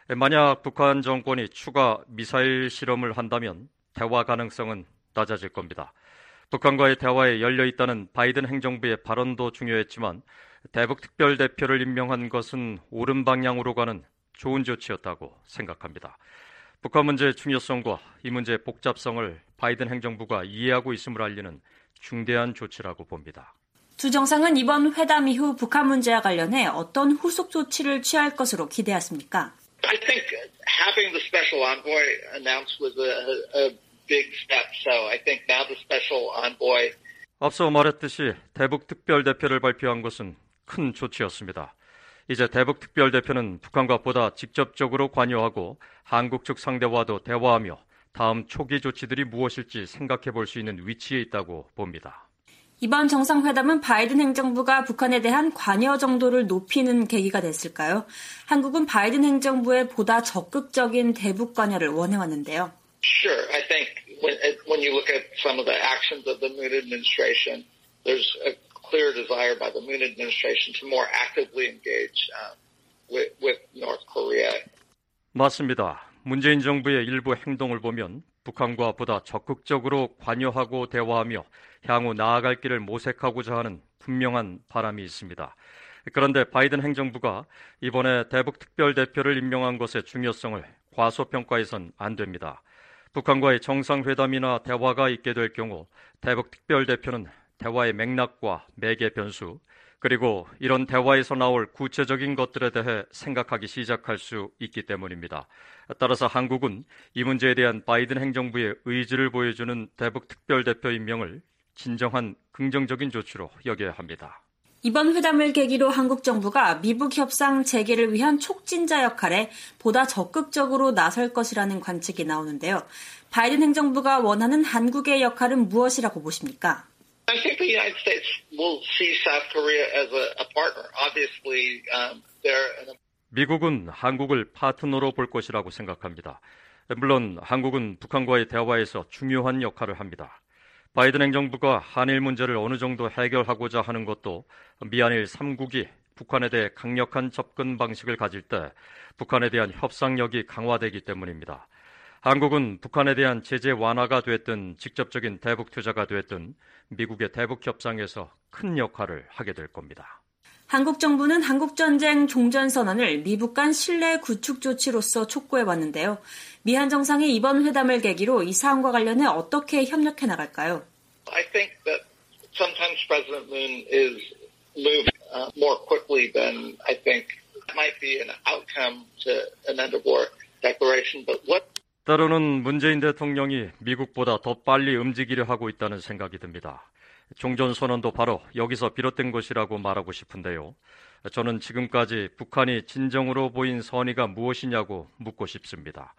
만약 북한 정권이 추가 미사일 실험을 한다면 대화 가능성은 낮아질 겁니다. 북한과의 대화에 열려 있다는 바이든 행정부의 발언도 중요했지만 대북 특별대표를 임명한 것은 옳은 방향으로 가는 좋은 조치였다고 생각합니다. 북한 문제의 중요성과 이 문제의 복잡성을 바이든 행정부가 이해하고 있음을 알리는 중대한 조치라고 봅니다. 두 정상은 이번 회담 이후 북한 문제와 관련해 어떤 후속 조치를 취할 것으로 기대하십니까? I think having the special envoy announced was a, a big step. So I think now the special envoy. 앞서 말했듯이 대북 특별대표를 발표한 것은 큰 조치였습니다. 이제 대북 특별대표는 북한과 보다 직접적으로 관여하고 한국 측 상대와도 대화하며 다음 초기 조치들이 무엇일지 생각해 볼 수 있는 위치에 있다고 봅니다. 이번 정상회담은 바이든 행정부가 북한에 대한 관여 정도를 높이는 계기가 됐을까요? 한국은 바이든 행정부의 보다 적극적인 대북 관여를 원해왔는데요. Sure, I think when, when you look at some of the actions of the Moon administration, there's a clear desire by the Moon administration to more actively engage uh, with, with North Korea. 맞습니다. 문재인 정부의 일부 행동을 보면 북한과 보다 적극적으로 관여하고 대화하며 향후 나아갈 길을 모색하고자 하는 분명한 바람이 있습니다. 그런데 바이든 행정부가 이번에 대북 특별대표를 임명한 것의 중요성을 과소평가해선 안 됩니다. 북한과의 정상회담이나 대화가 있게 될 경우 대북 특별대표는 대화의 맥락과 매개 변수, 그리고 이런 대화에서 나올 구체적인 것들에 대해 생각하기 시작할 수 있기 때문입니다. 따라서 한국은 이 문제에 대한 바이든 행정부의 의지를 보여주는 대북 특별대표 임명을 진정한 긍정적인 조치로 여겨야 합니다. 이번 회담을 계기로 한국 정부가 미북 협상 재개를 위한 촉진자 역할에 보다 적극적으로 나설 것이라는 관측이 나오는데요. 바이든 행정부가 원하는 한국의 역할은 무엇이라고 보십니까? I think the United States will see South Korea as a, a partner. Obviously, um, they're an... 미국은 한국을 파트너로 볼 것이라고 생각합니다. 물론 한국은 북한과의 대화에서 중요한 역할을 합니다. 바이든 행정부가 한일 문제를 어느 정도 해결하고자 하는 것도 미한일 삼 국이 북한에 대해 강력한 접근 방식을 가질 때 북한에 대한 협상력이 강화되기 때문입니다. 한국은 북한에 대한 제재 완화가 됐든 직접적인 대북 투자가 됐든 미국의 대북 협상에서 큰 역할을 하게 될 겁니다. 한국 정부는 한국전쟁 종전선언을 미북 간 신뢰 구축 조치로서 촉구해왔는데요. 미한 정상이 이번 회담을 계기로 이 사안과 관련해 어떻게 협력해 나갈까요? I think that sometimes President Moon is moving uh, more quickly than I think might be an outcome to an end of war declaration. But what 때로는 문재인 대통령이 미국보다 더 빨리 움직이려 하고 있다는 생각이 듭니다. 종전선언도 바로 여기서 비롯된 것이라고 말하고 싶은데요. 저는 지금까지 북한이 진정으로 보인 선의가 무엇이냐고 묻고 싶습니다.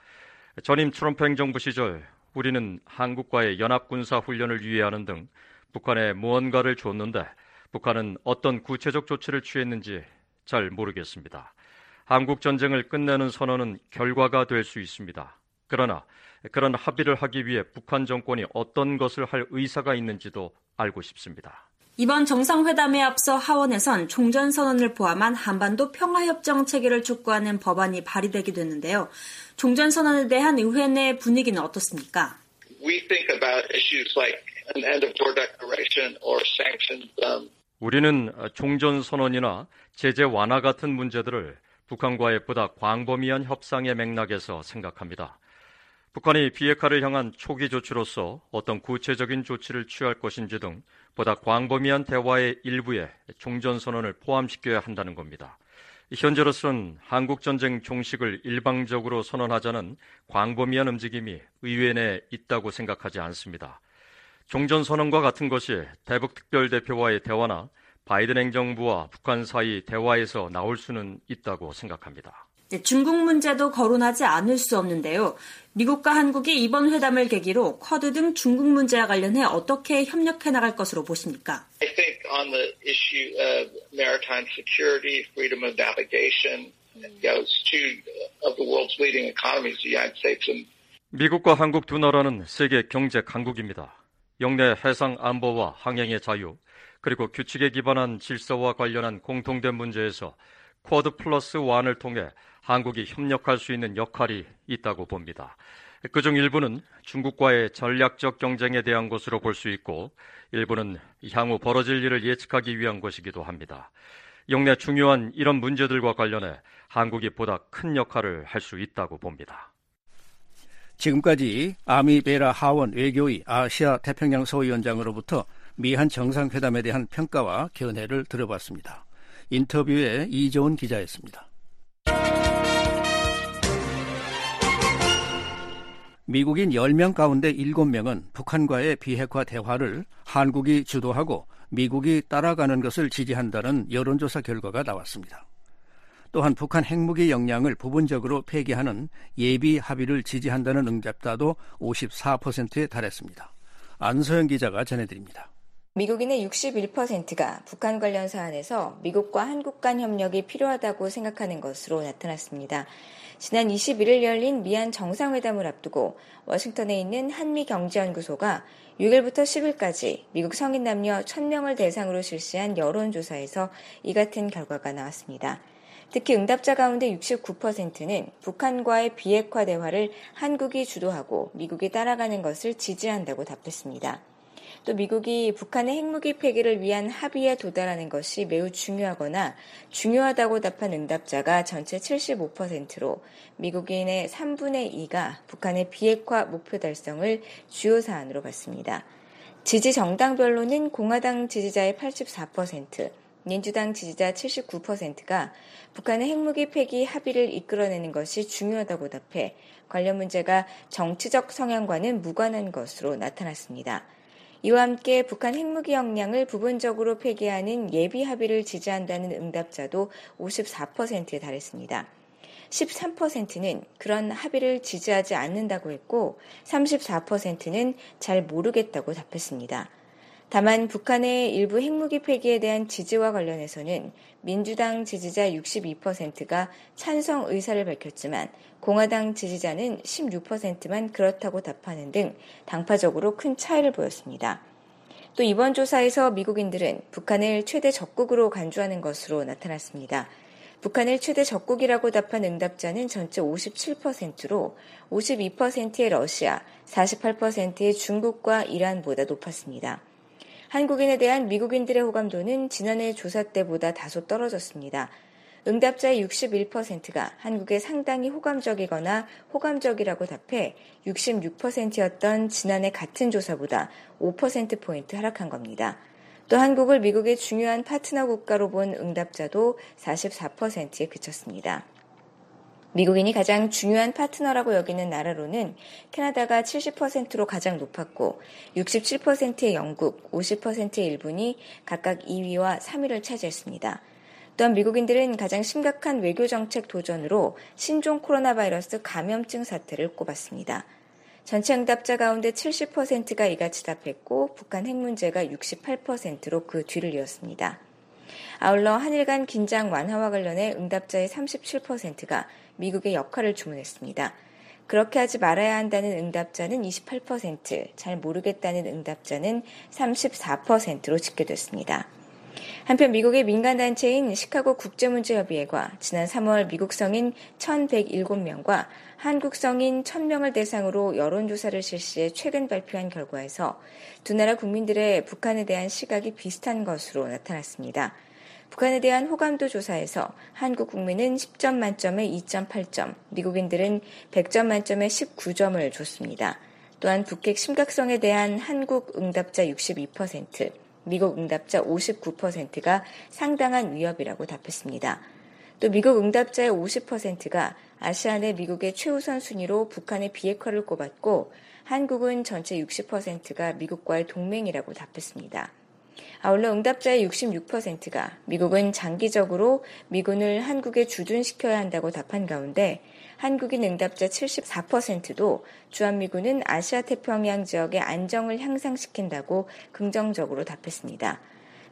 전임 트럼프 행정부 시절 우리는 한국과의 연합군사훈련을 유예하는 등 북한에 무언가를 줬는데 북한은 어떤 구체적 조치를 취했는지 잘 모르겠습니다. 한국 전쟁을 끝내는 선언은 결과가 될 수 있습니다. 그러나 그런 합의를 하기 위해 북한 정권이 어떤 것을 할 의사가 있는지도 알고 싶습니다. 이번 정상회담에 앞서 하원에선 종전선언을 포함한 한반도 평화협정 체계를 촉구하는 법안이 발의되기도 했는데요. 종전선언에 대한 의회 내 분위기는 어떻습니까? we think about issues like an end of war declaration or sanctions. Um, 우리는 종전선언이나 제재 완화 같은 문제들을 북한과의 보다 광범위한 협상의 맥락에서 생각합니다. 북한이 비핵화를 향한 초기 조치로서 어떤 구체적인 조치를 취할 것인지 등 보다 광범위한 대화의 일부에 종전선언을 포함시켜야 한다는 겁니다. 현재로서는 한국전쟁 종식을 일방적으로 선언하자는 광범위한 움직임이 의회 내에 있다고 생각하지 않습니다. 종전선언과 같은 것이 대북특별대표와의 대화나 바이든 행정부와 북한 사이 대화에서 나올 수는 있다고 생각합니다. 네, 중국 문제도 거론하지 않을 수 없는데요. 미국과 한국이 이번 회담을 계기로 쿼드 등 중국 문제와 관련해 어떻게 협력해 나갈 것으로 보십니까? I think on the issue of maritime security, freedom of navigation, those two of the world's leading economies, the United States and 미국과 한국 두 나라는 세계 경제 강국입니다. 영내 해상 안보와 항행의 자유, 그리고 규칙에 기반한 질서와 관련한 공통된 문제에서 쿼드 플러스 일을 통해 한국이 협력할 수 있는 역할이 있다고 봅니다. 그중 일부는 중국과의 전략적 경쟁에 대한 것으로 볼 수 있고 일부는 향후 벌어질 일을 예측하기 위한 것이기도 합니다. 영내 중요한 이런 문제들과 관련해 한국이 보다 큰 역할을 할 수 있다고 봅니다. 지금까지 아미베라 하원 외교위 아시아 태평양 소위원장으로부터 미한 정상회담에 대한 평가와 견해를 들어봤습니다. 인터뷰에 이재훈 기자였습니다. 미국인 열 명 가운데 일곱 명은 북한과의 비핵화 대화를 한국이 주도하고 미국이 따라가는 것을 지지한다는 여론조사 결과가 나왔습니다. 또한 북한 핵무기 역량을 부분적으로 폐기하는 예비 합의를 지지한다는 응답자도 오십사 퍼센트에 달했습니다. 안소영 기자가 전해드립니다. 미국인의 육십일 퍼센트가 북한 관련 사안에서 미국과 한국 간 협력이 필요하다고 생각하는 것으로 나타났습니다. 지난 이십일일 열린 미한 정상회담을 앞두고 워싱턴에 있는 한미경제연구소가 육일부터 십일까지 미국 성인 남녀 천 명을 대상으로 실시한 여론조사에서 이 같은 결과가 나왔습니다. 특히 응답자 가운데 육십구 퍼센트는 북한과의 비핵화 대화를 한국이 주도하고 미국이 따라가는 것을 지지한다고 답했습니다. 또 미국이 북한의 핵무기 폐기를 위한 합의에 도달하는 것이 매우 중요하거나 중요하다고 답한 응답자가 전체 칠십오 퍼센트로 미국인의 삼분의 이가 북한의 비핵화 목표 달성을 주요 사안으로 봤습니다. 지지 정당별로는 공화당 지지자의 팔십사 퍼센트, 민주당 지지자 칠십구 퍼센트가 북한의 핵무기 폐기 합의를 이끌어내는 것이 중요하다고 답해 관련 문제가 정치적 성향과는 무관한 것으로 나타났습니다. 이와 함께 북한 핵무기 역량을 부분적으로 폐기하는 예비 합의를 지지한다는 응답자도 오십사 퍼센트에 달했습니다. 십삼 퍼센트는 그런 합의를 지지하지 않는다고 했고 삼십사 퍼센트는 잘 모르겠다고 답했습니다. 다만 북한의 일부 핵무기 폐기에 대한 지지와 관련해서는 민주당 지지자 육십이 퍼센트가 찬성 의사를 밝혔지만 공화당 지지자는 십육 퍼센트만 그렇다고 답하는 등 당파적으로 큰 차이를 보였습니다. 또 이번 조사에서 미국인들은 북한을 최대 적국으로 간주하는 것으로 나타났습니다. 북한을 최대 적국이라고 답한 응답자는 전체 오십칠 퍼센트로 오십이 퍼센트의 러시아, 사십팔 퍼센트의 중국과 이란보다 높았습니다. 한국인에 대한 미국인들의 호감도는 지난해 조사 때보다 다소 떨어졌습니다. 응답자의 육십일 퍼센트가 한국에 상당히 호감적이거나 호감적이라고 답해 육십육 퍼센트였던 지난해 같은 조사보다 오 퍼센트포인트 하락한 겁니다. 또 한국을 미국의 중요한 파트너 국가로 본 응답자도 사십사 퍼센트에 그쳤습니다. 미국인이 가장 중요한 파트너라고 여기는 나라로는 캐나다가 칠십 퍼센트로 가장 높았고 육십칠 퍼센트의 영국, 오십 퍼센트의 일본이 각각 이 위와 삼 위를 차지했습니다. 또한 미국인들은 가장 심각한 외교정책 도전으로 신종 코로나 바이러스 감염증 사태를 꼽았습니다. 전체 응답자 가운데 칠십 퍼센트가 이같이 답했고 북한 핵 문제가 육십팔 퍼센트로 그 뒤를 이었습니다. 아울러 한일 간 긴장 완화와 관련해 응답자의 삼십칠 퍼센트가 미국의 역할을 주문했습니다. 그렇게 하지 말아야 한다는 응답자는 이십팔 퍼센트, 잘 모르겠다는 응답자는 삼십사 퍼센트로 집계됐습니다. 한편 미국의 민간단체인 시카고 국제문제협의회가 지난 삼월 미국 성인 천백칠 명과 한국 성인 천 명을 대상으로 여론조사를 실시해 최근 발표한 결과에서 두 나라 국민들의 북한에 대한 시각이 비슷한 것으로 나타났습니다. 북한에 대한 호감도 조사에서 한국 국민은 십 점 만점에 이 점 팔 점, 미국인들은 백 점 만점에 십구 점을 줬습니다. 또한 북핵 심각성에 대한 한국 응답자 육십이 퍼센트, 미국 응답자 오십구 퍼센트가 상당한 위협이라고 답했습니다. 또 미국 응답자의 오십 퍼센트가 아시아 내 미국의 최우선 순위로 북한의 비핵화를 꼽았고 한국은 전체 육십 퍼센트가 미국과의 동맹이라고 답했습니다. 아울러 응답자의 육십육 퍼센트가 미국은 장기적으로 미군을 한국에 주둔시켜야 한다고 답한 가운데 한국인 응답자 칠십사 퍼센트도 주한미군은 아시아 태평양 지역의 안정을 향상시킨다고 긍정적으로 답했습니다.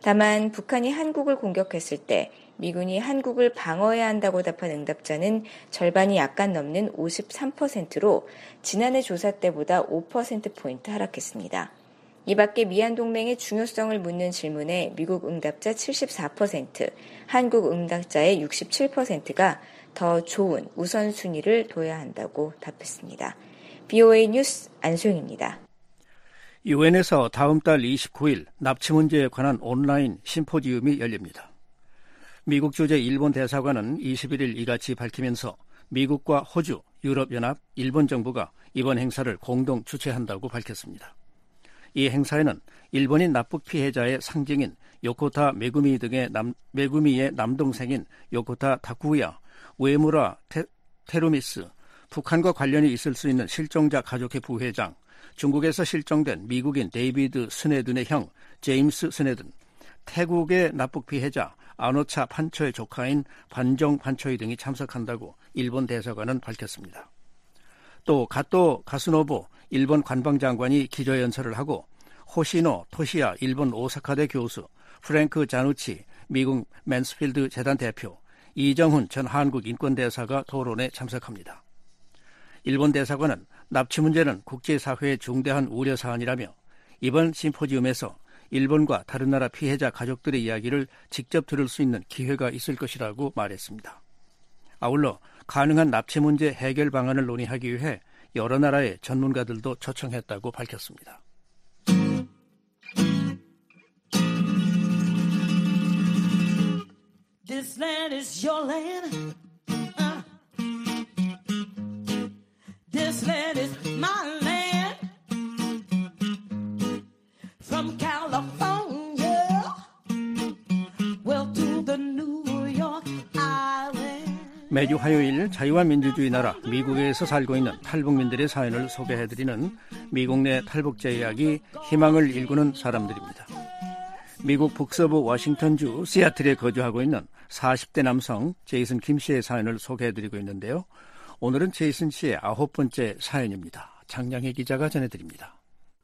다만 북한이 한국을 공격했을 때 미군이 한국을 방어해야 한다고 답한 응답자는 절반이 약간 넘는 오십삼 퍼센트로 지난해 조사 때보다 오 퍼센트포인트 하락했습니다. 이 밖에 미한동맹의 중요성을 묻는 질문에 미국 응답자 칠십사 퍼센트, 한국 응답자의 육십칠 퍼센트가 더 좋은 우선순위를 둬야 한다고 답했습니다. 비오에이 뉴스 안소영입니다. 유엔에서 다음 달 이십구일 납치 문제에 관한 온라인 심포지움이 열립니다. 미국 주재 일본 대사관은 이십일일 이같이 밝히면서 미국과 호주, 유럽연합, 일본 정부가 이번 행사를 공동 주최한다고 밝혔습니다. 이 행사에는 일본인 납북 피해자의 상징인 요코타 메구미 등의 남, 메구미의 남동생인 요코타 다쿠야, 우에무라 테, 테루미스, 북한과 관련이 있을 수 있는 실종자 가족회 부회장, 중국에서 실종된 미국인 데이비드 스네든의 형 제임스 스네든, 태국의 납북 피해자 아노차 판초의 조카인 반정 판초이 등이 참석한다고 일본 대사관은 밝혔습니다. 또 가토 가스노부 일본 관방장관이 기조연설을 하고 호시노 토시야 일본 오사카대 교수, 프랭크 자누치 미국 맨스필드 재단 대표, 이정훈 전 한국 인권대사가 토론에 참석합니다. 일본 대사관은 납치 문제는 국제사회의 중대한 우려사안이라며 이번 심포지움에서 일본과 다른 나라 피해자 가족들의 이야기를 직접 들을 수 있는 기회가 있을 것이라고 말했습니다. 아울러 가능한 납치 문제 해결 방안을 논의하기 위해 여러 나라의 전문가들도 초청했다고 밝혔습니다. This land is your land. Uh. This land is my land. From California, well to the New York Island. 매주 화요일 자유와 민주주의 나라 미국에서 살고 있는 탈북민들의 사연을 소개해드리는 미국 내 탈북자 이야기, 희망을 일구는 사람들입니다. 미국 북서부 워싱턴주 시애틀에 거주하고 있는 사십 대 남성 제이슨 김 씨의 사연을 소개해드리고 있는데요. 오늘은 제이슨 씨의 아홉 번째 사연입니다. 장량희 기자가 전해드립니다.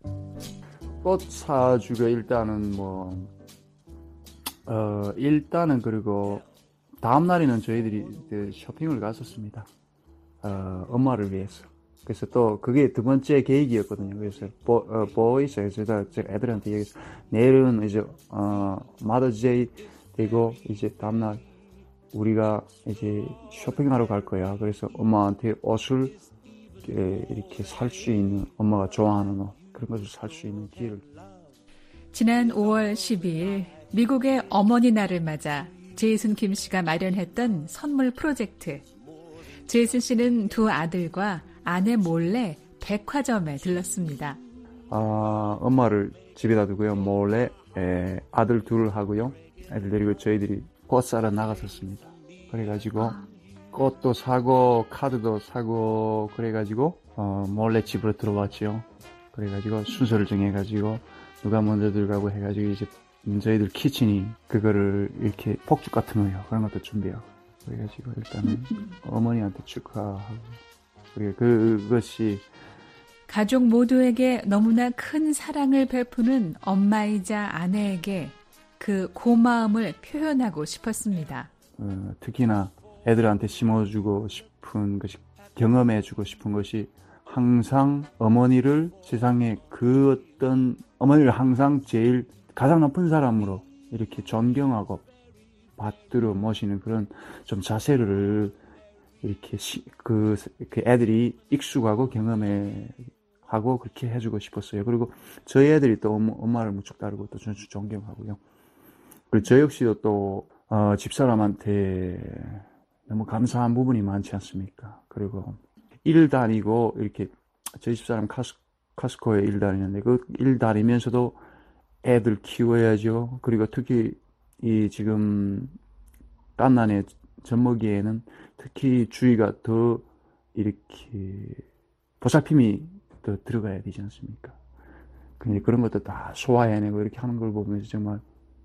꽃 사주가 일단은 뭐 어, 일단은 그리고 다음 날에는 저희들이 그 쇼핑을 갔었습니다. 어, 엄마를 위해서. 그래서 또 그게 두 번째 계획이었거든요. 그래서 보, 어, 보이스 제가 제가 애들한테 얘기해서 내일은 이제 어, 마더스데이 되고 이제 다음날 우리가 이제 쇼핑하러 갈 거야. 그래서 엄마한테 옷을 이렇게 살 수 있는, 엄마가 좋아하는 옷, 그런 것을 살 수 있는 기회를. 지난 오월 십이일 미국의 어머니 날을 맞아 제이슨 김 씨가 마련했던 선물 프로젝트. 제이슨 씨는 두 아들과 아내 몰래 백화점에 들렀습니다. 아, 엄마를 집에다 두고요. 몰래 에, 아들 둘 하고요. 애들 데리고 저희들이 꽃 사러 나갔었습니다. 그래가지고 꽃도 사고 카드도 사고 그래가지고 어, 몰래 집으로 들어왔죠. 그래가지고 순서를 정해가지고 누가 먼저 들어가고 해가지고 이제 저희들 키친이 그거를 이렇게 폭죽 같은 거요. 그런 것도 준비하고 그래가지고 일단은 어머니한테 축하하고 그리고 그것이 가족 모두에게 너무나 큰 사랑을 베푸는 엄마이자 아내에게 그 고마움을 표현하고 싶었습니다. 어, 특히나 애들한테 심어주고 싶은 것이, 경험해주고 싶은 것이 항상 어머니를 세상에 그 어떤 어머니를 항상 제일 가장 높은 사람으로 이렇게 존경하고 받들어 모시는 그런 좀 자세를 이렇게 시, 그, 그 애들이 익숙하고 경험해 하고 그렇게 해주고 싶었어요. 그리고 저희 애들이 또 엄마, 엄마를 무척 따르고 또 존경하고요. 그리고 저 역시도 또 어, 집사람한테 너무 감사한 부분이 많지 않습니까? 그리고 일 다니고 이렇게 저희 집사람 카스, 카스코에 일 다니는데 그 일 다니면서도 애들 키워야죠. 그리고 특히 이 지금 깐난의 젖먹이에는 특히 주의가 더 이렇게 보살핌이 더 들어가야 되지 않습니까? 근데 그런 것도 다 소화해내고 이렇게 하는 걸 보면서 정말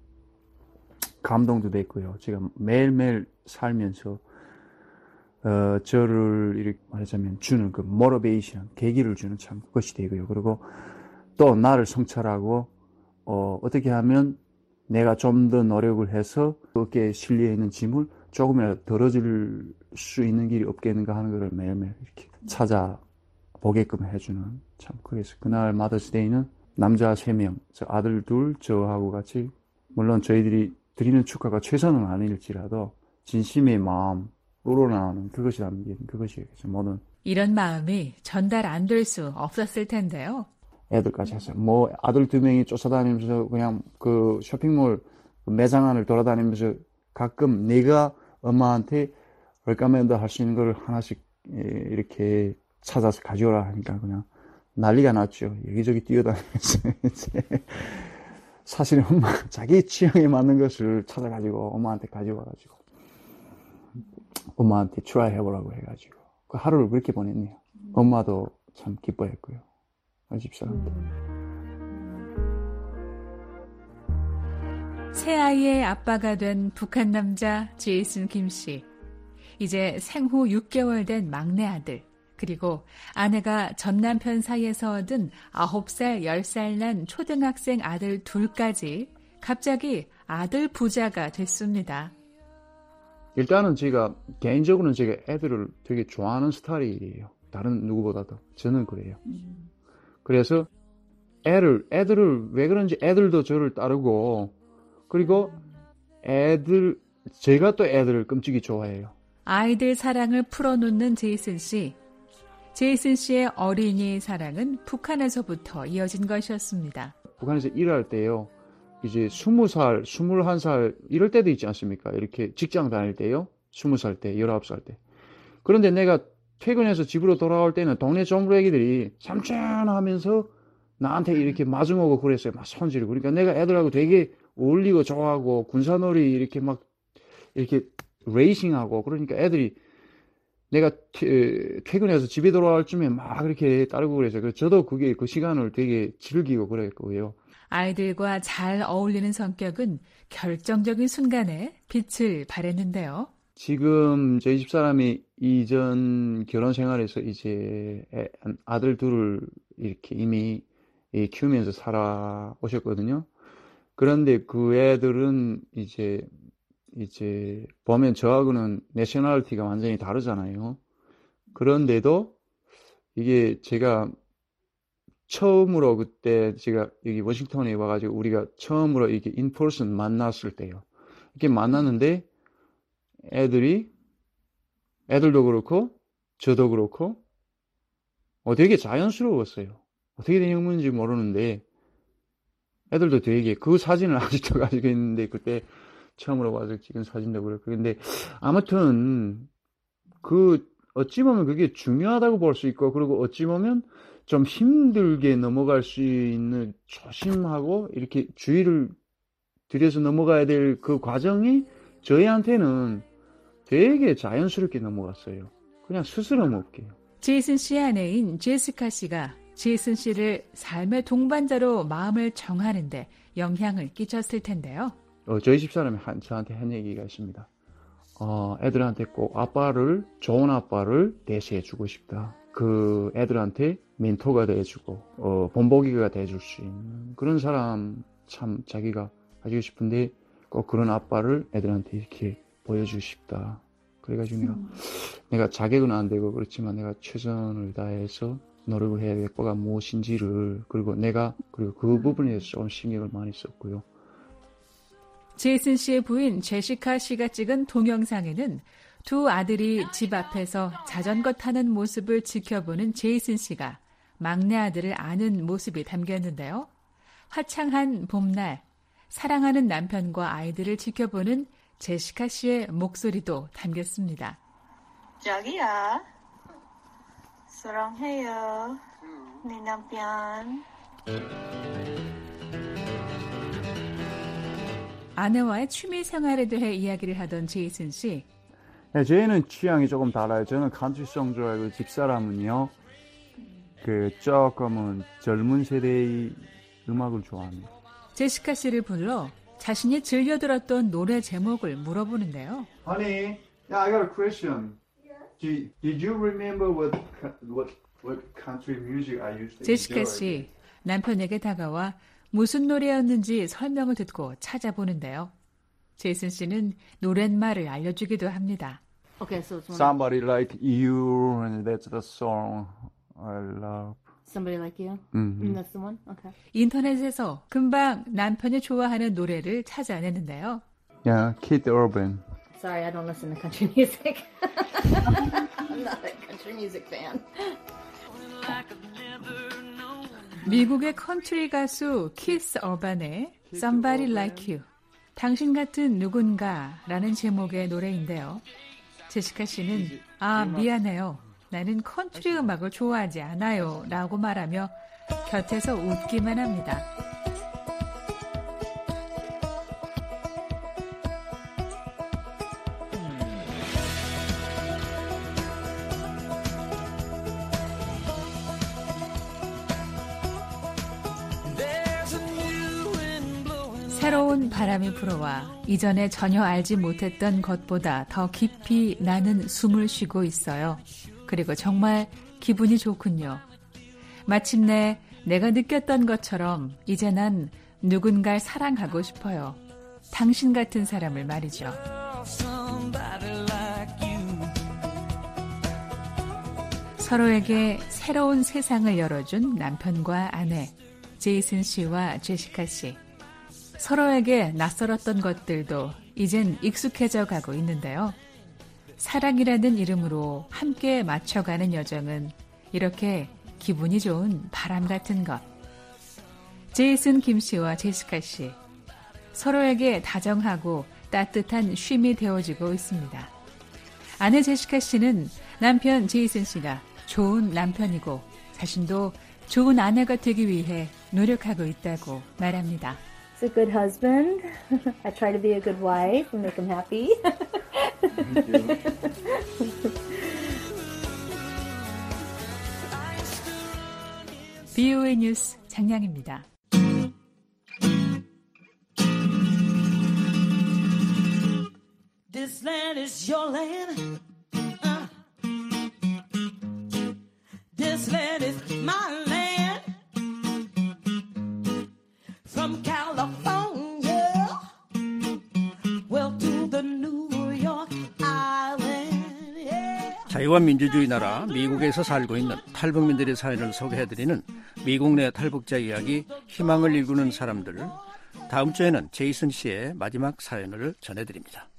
감동도 됐고요. 제가 매일매일 살면서 어, 저를 이렇게 말하자면 주는 그 모티베이션, 계기를 주는 참 그것이 되고요. 그리고 또 나를 성찰하고 어, 어떻게 하면 내가 좀 더 노력을 해서 어깨에 실려 있는 짐을 조금이라도 덜어질 수 있는 길이 없겠는가 하는 것을 매일매일 이렇게 찾아보게끔 해주는 참 그래서 그날 마더스데이는 남자 세 명, 저 아들 둘, 저하고 같이 물론 저희들이 드리는 축하가 최선은 아닐지라도 진심의 마음 우러나오는 그것이 담긴 그것이 모든 이런 마음이 전달 안 될 수 없었을 텐데요. 애들까지 했어요. 뭐 아들 두 명이 쫓아다니면서 그냥 그 쇼핑몰 매장 안을 돌아다니면서 가끔 내가 엄마한테 웰컴앤더 할 수 있는 걸 하나씩 이렇게 찾아서 가져오라 하니까 그냥 난리가 났죠. 여기저기 뛰어다니면서 사실은 엄마 자기 취향에 맞는 것을 찾아가지고 엄마한테 가져와가지고 엄마한테 트라이 해보라고 해가지고 그 하루를 그렇게 보냈네요. 엄마도 참 기뻐했고요. 집사람도. 새 아이의 아빠가 된 북한 남자 제이슨 김 씨. 이제 생후 육 개월 된 막내 아들 그리고 아내가 전 남편 사이에서 얻은 아홉 살, 열 살 난 초등학생 아들 둘까지 갑자기 아들 부자가 됐습니다. 일단은 제가 개인적으로는 제가 애들을 되게 좋아하는 스타일이에요. 다른 누구보다도. 저는 그래요. 음. 그래서 애를, 애들을 왜 그런지 애들도 저를 따르고 그리고 애들, 제가 또 애들을 끔찍이 좋아해요. 아이들 사랑을 풀어놓는 제이슨 씨. 제이슨 씨의 어린이의 사랑은 북한에서부터 이어진 것이었습니다. 북한에서 일할 때요. 이제 스무 살, 스물한 살 이럴 때도 있지 않습니까? 이렇게 직장 다닐 때요. 스무 살 때, 열아홉 살 때. 그런데 내가 퇴근해서 집으로 돌아올 때는 동네 종로 애기들이 삼촌 하면서 나한테 이렇게 마중오고 그랬어요. 막 손질고. 그러니까 내가 애들하고 되게 어울리고 좋아하고 군사놀이 이렇게 막 이렇게 레이싱하고 그러니까 애들이 내가 퇴근해서 집에 돌아올 쯤에 막 이렇게 따르고 그래서 저도 그게 그 시간을 되게 즐기고 그랬고요. 아이들과 잘 어울리는 성격은 결정적인 순간에 빛을 발했는데요. 지금 저희 집사람이 이전 결혼 생활에서 이제 아들 둘을 이렇게 이미 키우면서 살아오셨거든요. 그런데 그 애들은 이제 이제 보면 저하고는 내셔널리티가 완전히 다르잖아요. 그런데도 이게 제가 처음으로 그때 제가 여기 워싱턴에 와가지고 우리가 처음으로 이렇게 인퍼슨 만났을 때요. 이렇게 만났는데 애들이 애들도 그렇고 저도 그렇고 어, 되게 자연스러웠어요. 어떻게 된 형문인지 모르는데 애들도 되게 그 사진을 아직도 가지고 있는데 그때 처음으로 와서 찍은 사진도 그렇고 근데 아무튼 그 어찌 보면 그게 중요하다고 볼 수 있고 그리고 어찌 보면 좀 힘들게 넘어갈 수 있는 조심하고 이렇게 주의를 들여서 넘어가야 될 그 과정이 저희한테는 되게 자연스럽게 넘어갔어요. 그냥 스스럼 없게요. 제이슨 씨의 아내인 제시카 씨가 제이슨 씨를 삶의 동반자로 마음을 정하는데 영향을 끼쳤을 텐데요. 어, 저희 집사람이 한, 저한테 한 얘기가 있습니다. 어, 애들한테 꼭 아빠를, 좋은 아빠를 대시해주고 싶다. 그 애들한테 멘토가 돼주고, 어, 본보기가 돼줄 수 있는 그런 사람 참 자기가 가지고 싶은데 꼭 그런 아빠를 애들한테 이렇게 보여주고 싶다. 그래가지고 내가, 음. 내가 자격은 안 되고 그렇지만 내가 최선을 다해서 노력을 해야 될 거가 무엇인지를 그리고 내가 그리고 그 부분에 대해서 좀 신경을 많이 썼고요. 제이슨 씨의 부인 제시카 씨가 찍은 동영상에는 두 아들이 집 앞에서 자전거 타는 모습을 지켜보는 제이슨 씨가 막내 아들을 아는 모습이 담겼는데요. 화창한 봄날, 사랑하는 남편과 아이들을 지켜보는 제시카 씨의 목소리도 담겼습니다. 자기야, 사랑해요. 네 남편. 아내와의 취미 생활에 대해 이야기를 하던 제이슨 씨. 네, 저희는 취향이 조금 달라요. 저는 칸트리송 좋아하고 집사람은요. 그 조금은 젊은 세대의 음악을 좋아합니다. 제시카 씨를 불러 자신이 즐겨 들었던 노래 제목을 물어보는데요. Honey, yeah, I got a question. Did, did you remember what what what country music I used to 제시카 씨, 남편에게 다가와 무슨 노래였는지 설명을 듣고 찾아보는데요. 제이슨 씨는 노랫말을 알려주기도 합니다. Okay, so it's Somebody Like You, and that's the song I love. Somebody Like You? Mm-hmm. That's the one? Okay. 인터넷에서 금방 남편이 좋아하는 노래를 찾아내는데요. Yeah, Kid Urban. Sorry, I don't listen to country music. I'm not a country music fan. 미국의 컨트리 가수 키스 어반의 Somebody Like You, 당신 같은 누군가라는 제목의 노래인데요. 제시카 씨는 아 미안해요. 나는 컨트리 음악을 좋아하지 않아요 라고 말하며 곁에서 웃기만 합니다. 새로운 바람이 불어와 이전에 전혀 알지 못했던 것보다 더 깊이 나는 숨을 쉬고 있어요. 그리고 정말 기분이 좋군요. 마침내 내가 느꼈던 것처럼 이제 난 누군가를 사랑하고 싶어요. 당신 같은 사람을 말이죠. 서로에게 새로운 세상을 열어준 남편과 아내, 제이슨 씨와 제시카 씨. 서로에게 낯설었던 것들도 이젠 익숙해져 가고 있는데요. 사랑이라는 이름으로 함께 맞춰가는 여정은 이렇게 기분이 좋은 바람 같은 것. 제이슨 김 씨와 제시카 씨. 서로에게 다정하고 따뜻한 쉼이 되어지고 있습니다. 아내 제시카 씨는 남편 제이슨 씨가 좋은 남편이고 자신도 좋은 아내가 되기 위해 노력하고 있다고 말합니다. He's a good husband. I try to be a good wife and make him happy. 비오에이 뉴스 장량입니다. This land is your land. Uh. This land is my land. From California, well to the New York Island. Yeah. 자유와 민주주의 나라 미국에서 살고 있는 탈북민들의 사연을 소개해드리는 미국 내 탈북자 이야기, 희망을 일구는 사람들. 다음 주에는 제이슨 씨의 마지막 사연을 전해드립니다.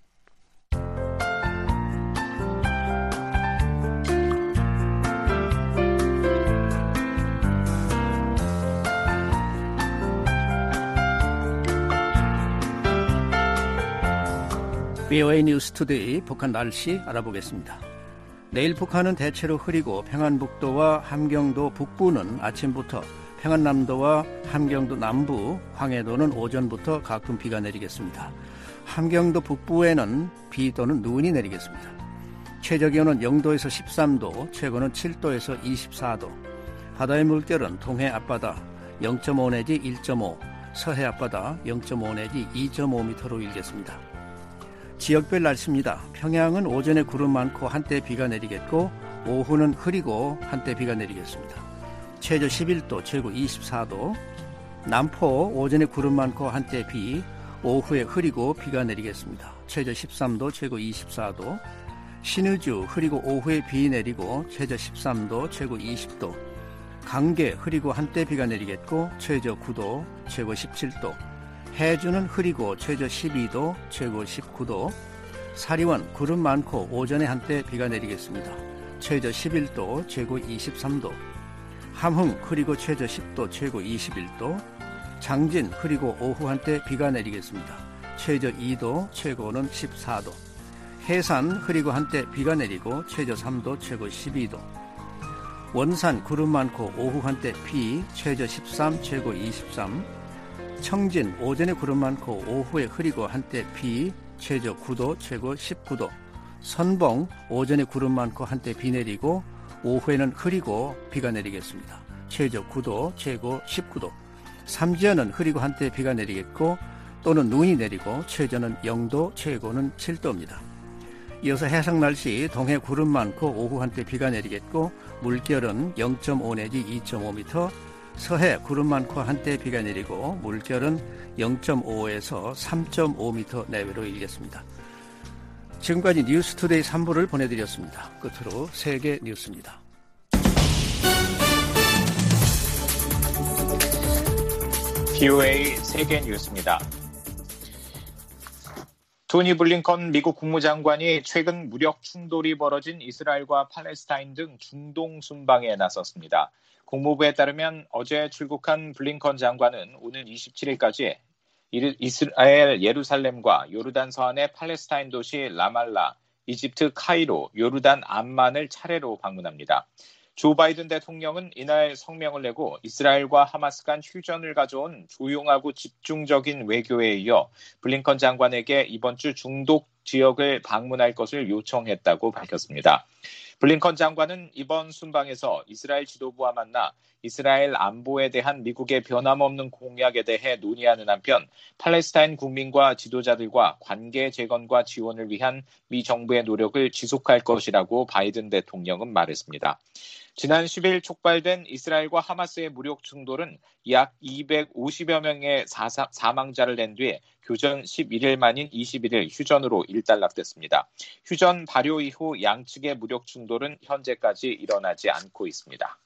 비오에이 뉴스 투데이 북한 날씨 알아보겠습니다. 내일 북한은 대체로 흐리고 평안북도와 함경도 북부는 아침부터, 평안남도와 함경도 남부, 황해도는 오전부터 가끔 비가 내리겠습니다. 함경도 북부에는 비 또는 눈이 내리겠습니다. 최저기온은 영도에서 십삼 도, 최고는 칠 도에서 이십사 도. 바다의 물결은 동해 앞바다 영 점 오 내지 일 점 오, 서해 앞바다 영 점 오 내지 이 점 오 미터로 일겠습니다. 지역별 날씨입니다. 평양은 오전에 구름 많고 한때 비가 내리겠고 오후는 흐리고 한때 비가 내리겠습니다. 최저 십일 도, 최고 이십사 도. 남포 오전에 구름 많고 한때 비, 오후에 흐리고 비가 내리겠습니다. 최저 십삼 도, 최고 이십사 도. 신의주 흐리고 오후에 비 내리고 최저 십삼 도, 최고 이십 도. 강계 흐리고 한때 비가 내리겠고 최저 구 도, 최고 십칠 도. 해주는 흐리고 최저 십이 도, 최고 십구 도. 사리원 구름 많고 오전에 한때 비가 내리겠습니다. 최저 십일 도, 최고 이십삼 도. 함흥 흐리고 최저 십 도, 최고 이십일 도. 장진 흐리고 오후 한때 비가 내리겠습니다. 최저 이 도, 최고는 십사 도. 해산 흐리고 한때 비가 내리고 최저 삼 도, 최고 십이 도. 원산 구름 많고 오후 한때 비, 최저 십삼, 최고 이십삼. 청진 오전에 구름 많고 오후에 흐리고 한때 비, 최저 구 도, 최고 십구 도. 선봉 오전에 구름 많고 한때 비 내리고 오후에는 흐리고 비가 내리겠습니다. 최저 구 도, 최고 십구 도. 삼지연은 흐리고 한때 비가 내리겠고 또는 눈이 내리고 최저는 영 도, 최고는 칠 도입니다. 이어서 해상 날씨, 동해 구름 많고 오후 한때 비가 내리겠고 물결은 영 점 오 내지 이 점 오 미터. 서해 구름 많고 한때 비가 내리고 물결은 영 점 오에서 삼 점 오 미터 내외로 일겠습니다. 지금까지 뉴스투데이 삼 부를 보내드렸습니다. 끝으로 세계 뉴스입니다. 비오에이 세계 뉴스입니다. 토니 블링컨 미국 국무장관이 최근 무력 충돌이 벌어진 이스라엘과 팔레스타인 등 중동 순방에 나섰습니다. 국무부에 따르면 어제 출국한 블링컨 장관은 오는 이십칠 일까지 이스라엘 예루살렘과 요르단 서안의 팔레스타인 도시 라말라, 이집트 카이로, 요르단 암만을 차례로 방문합니다. 조 바이든 대통령은 이날 성명을 내고 이스라엘과 하마스 간 휴전을 가져온 조용하고 집중적인 외교에 이어 블링컨 장관에게 이번 주 중동 지역을 방문할 것을 요청했다고 밝혔습니다. 블링컨 장관은 이번 순방에서 이스라엘 지도부와 만나 이스라엘 안보에 대한 미국의 변함없는 공약에 대해 논의하는 한편 팔레스타인 국민과 지도자들과 관계 재건과 지원을 위한 미 정부의 노력을 지속할 것이라고 바이든 대통령은 말했습니다. 지난 십 일 촉발된 이스라엘과 하마스의 무력 충돌은 약 이백오십여 명의 사사, 사망자를 낸 뒤에 교전 십일 일 만인 이십일 일 휴전으로 일단락됐습니다. 휴전 발효 이후 양측의 무력 충돌은 현재까지 일어나지 않고 있습니다.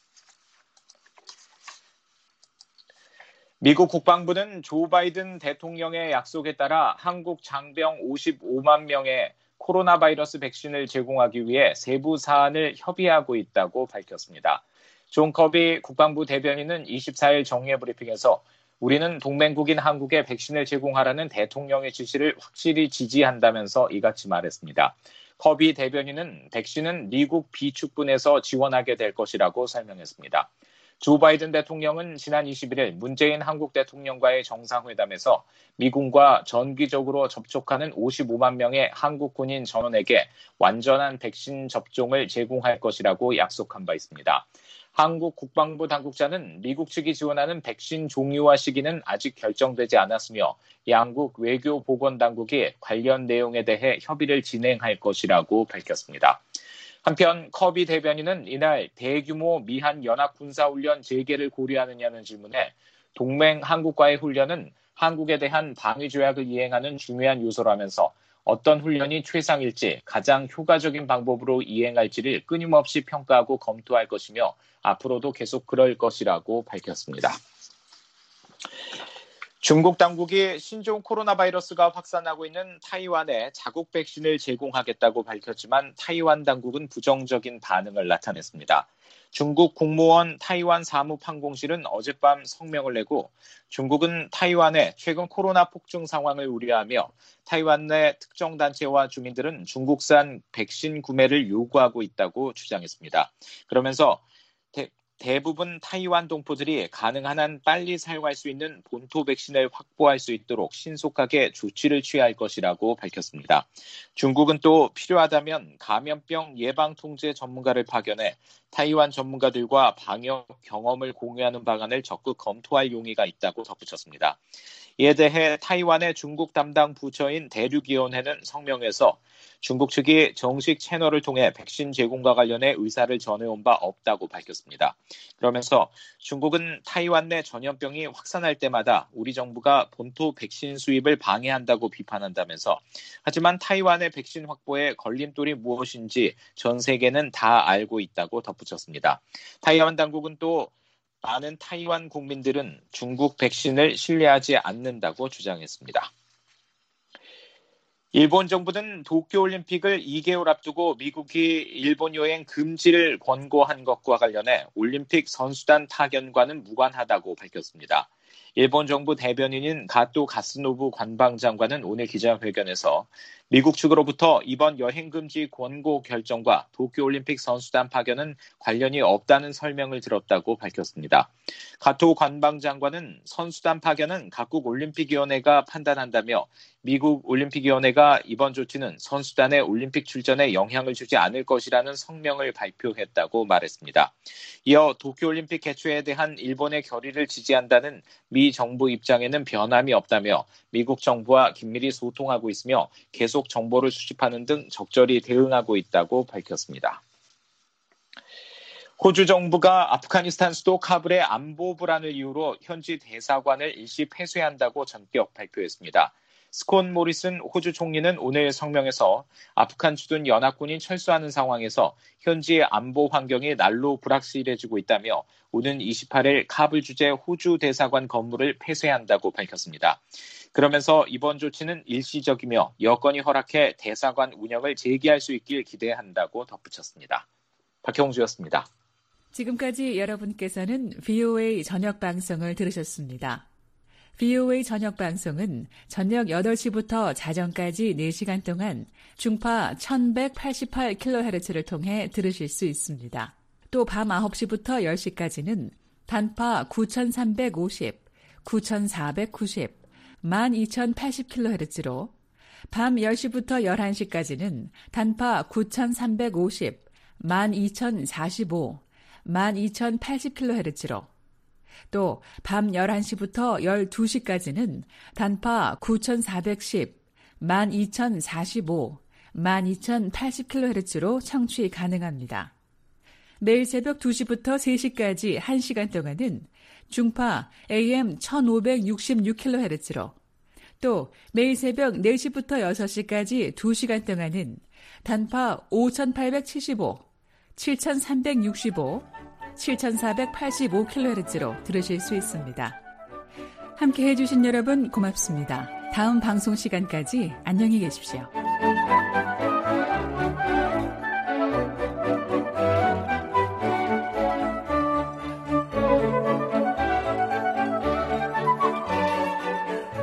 미국 국방부는 조 바이든 대통령의 약속에 따라 한국 장병 오십오만 명의 코로나 바이러스 백신을 제공하기 위해 세부 사안을 협의하고 있다고 밝혔습니다. 존 커비 국방부 대변인은 이십사 일 정례 브리핑에서 우리는 동맹국인 한국에 백신을 제공하라는 대통령의 지시를 확실히 지지한다면서 이같이 말했습니다. 커비 대변인은 백신은 미국 비축분에서 지원하게 될 것이라고 설명했습니다. 조 바이든 대통령은 지난 이십일 일 문재인 한국 대통령과의 정상회담에서 미군과 정기적으로 접촉하는 오십오만 명의 한국 군인 전원에게 완전한 백신 접종을 제공할 것이라고 약속한 바 있습니다. 한국 국방부 당국자는 미국 측이 지원하는 백신 종류와 시기는 아직 결정되지 않았으며 양국 외교 보건 당국이 관련 내용에 대해 협의를 진행할 것이라고 밝혔습니다. 한편 커비 대변인은 이날 대규모 미한 연합 군사훈련 재개를 고려하느냐는 질문에 동맹 한국과의 훈련은 한국에 대한 방위 조약을 이행하는 중요한 요소라면서 어떤 훈련이 최상일지 가장 효과적인 방법으로 이행할지를 끊임없이 평가하고 검토할 것이며 앞으로도 계속 그럴 것이라고 밝혔습니다. 중국 당국이 신종 코로나 바이러스가 확산하고 있는 타이완에 자국 백신을 제공하겠다고 밝혔지만 타이완 당국은 부정적인 반응을 나타냈습니다. 중국 국무원 타이완 사무판공실은 어젯밤 성명을 내고 중국은 타이완의 최근 코로나 폭증 상황을 우려하며 타이완 내 특정 단체와 주민들은 중국산 백신 구매를 요구하고 있다고 주장했습니다. 그러면서 대, 대부분 타이완 동포들이 가능한 한 빨리 사용할 수 있는 본토 백신을 확보할 수 있도록 신속하게 조치를 취할 것이라고 밝혔습니다. 중국은 또 필요하다면 감염병 예방 통제 전문가를 파견해 타이완 전문가들과 방역 경험을 공유하는 방안을 적극 검토할 용의가 있다고 덧붙였습니다. 이에 대해 타이완의 중국 담당 부처인 대륙위원회는 성명에서 중국 측이 정식 채널을 통해 백신 제공과 관련해 의사를 전해온 바 없다고 밝혔습니다. 그러면서 중국은 타이완 내 전염병이 확산할 때마다 우리 정부가 본토 백신 수입을 방해한다고 비판한다면서 하지만 타이완의 백신 확보에 걸림돌이 무엇인지 전 세계는 다 알고 있다고 덧붙였습니다. 타이완 당국은 또 많은 타이완 국민들은 중국 백신을 신뢰하지 않는다고 주장했습니다. 일본 정부는 도쿄올림픽을 이 개월 앞두고 미국이 일본 여행 금지를 권고한 것과 관련해 올림픽 선수단 파견과는 무관하다고 밝혔습니다. 일본 정부 대변인인 가토 가스노부 관방장관은 오늘 기자회견에서 미국 측으로부터 이번 여행금지 권고 결정과 도쿄올림픽 선수단 파견은 관련이 없다는 설명을 들었다고 밝혔습니다. 가토 관방장관은 선수단 파견은 각국 올림픽위원회가 판단한다며 미국 올림픽위원회가 이번 조치는 선수단의 올림픽 출전에 영향을 주지 않을 것이라는 성명을 발표했다고 말했습니다. 이어 도쿄올림픽 개최에 대한 일본의 결의를 지지한다는 미 정부 입장에는 변함이 없다며 미국 정부와 긴밀히 소통하고 있으며 계속 정보를 수집하는 등 적절히 대응하고 있다고 밝혔습니다. 호주 정부가 아프가니스탄 수도 카불의 안보 불안을 이유로 현지 대사관을 일시 폐쇄한다고 전격 발표했습니다. 스콧 모리슨 호주 총리는 오늘 성명에서 아프간 주둔 연합군이 철수하는 상황에서 현지 안보 환경이 날로 불확실해지고 있다며 오는 이십팔 일 카불 주재 호주 대사관 건물을 폐쇄한다고 밝혔습니다. 그러면서 이번 조치는 일시적이며 여건이 허락해 대사관 운영을 재개할 수 있길 기대한다고 덧붙였습니다. 박형주였습니다. 지금까지 여러분께서는 브이오에이 저녁 방송을 들으셨습니다. 브이오에이 저녁 방송은 저녁 여덟 시부터 자정까지 네 시간 동안 중파 천백팔십팔 킬로헤르츠를 통해 들으실 수 있습니다. 또 밤 아홉 시부터 열 시까지는 단파 구천삼백오십, 구천사백구십, 만 이천팔십 킬로헤르츠로 밤 열 시부터 열한 시까지는 단파 구천삼백오십, 만 이천사십오, 만 이천팔십 킬로헤르츠로 또 밤 열한 시부터 열두 시까지는 단파 구천사백십, 만 이천사십오, 만 이천팔십 킬로헤르츠로 청취 가능합니다. 매일 새벽 두 시부터 세 시까지 한 시간 동안은 중파 에이엠 천오백육십육 킬로헤르츠로 또 매일 새벽 네 시부터 여섯 시까지 두 시간 동안은 단파 오천팔백칠십오, 칠천삼백육십오, 칠천사백팔십오 킬로헤르츠로 들으실 수 있습니다. 함께 해주신 여러분 고맙습니다. 다음 방송 시간까지 안녕히 계십시오.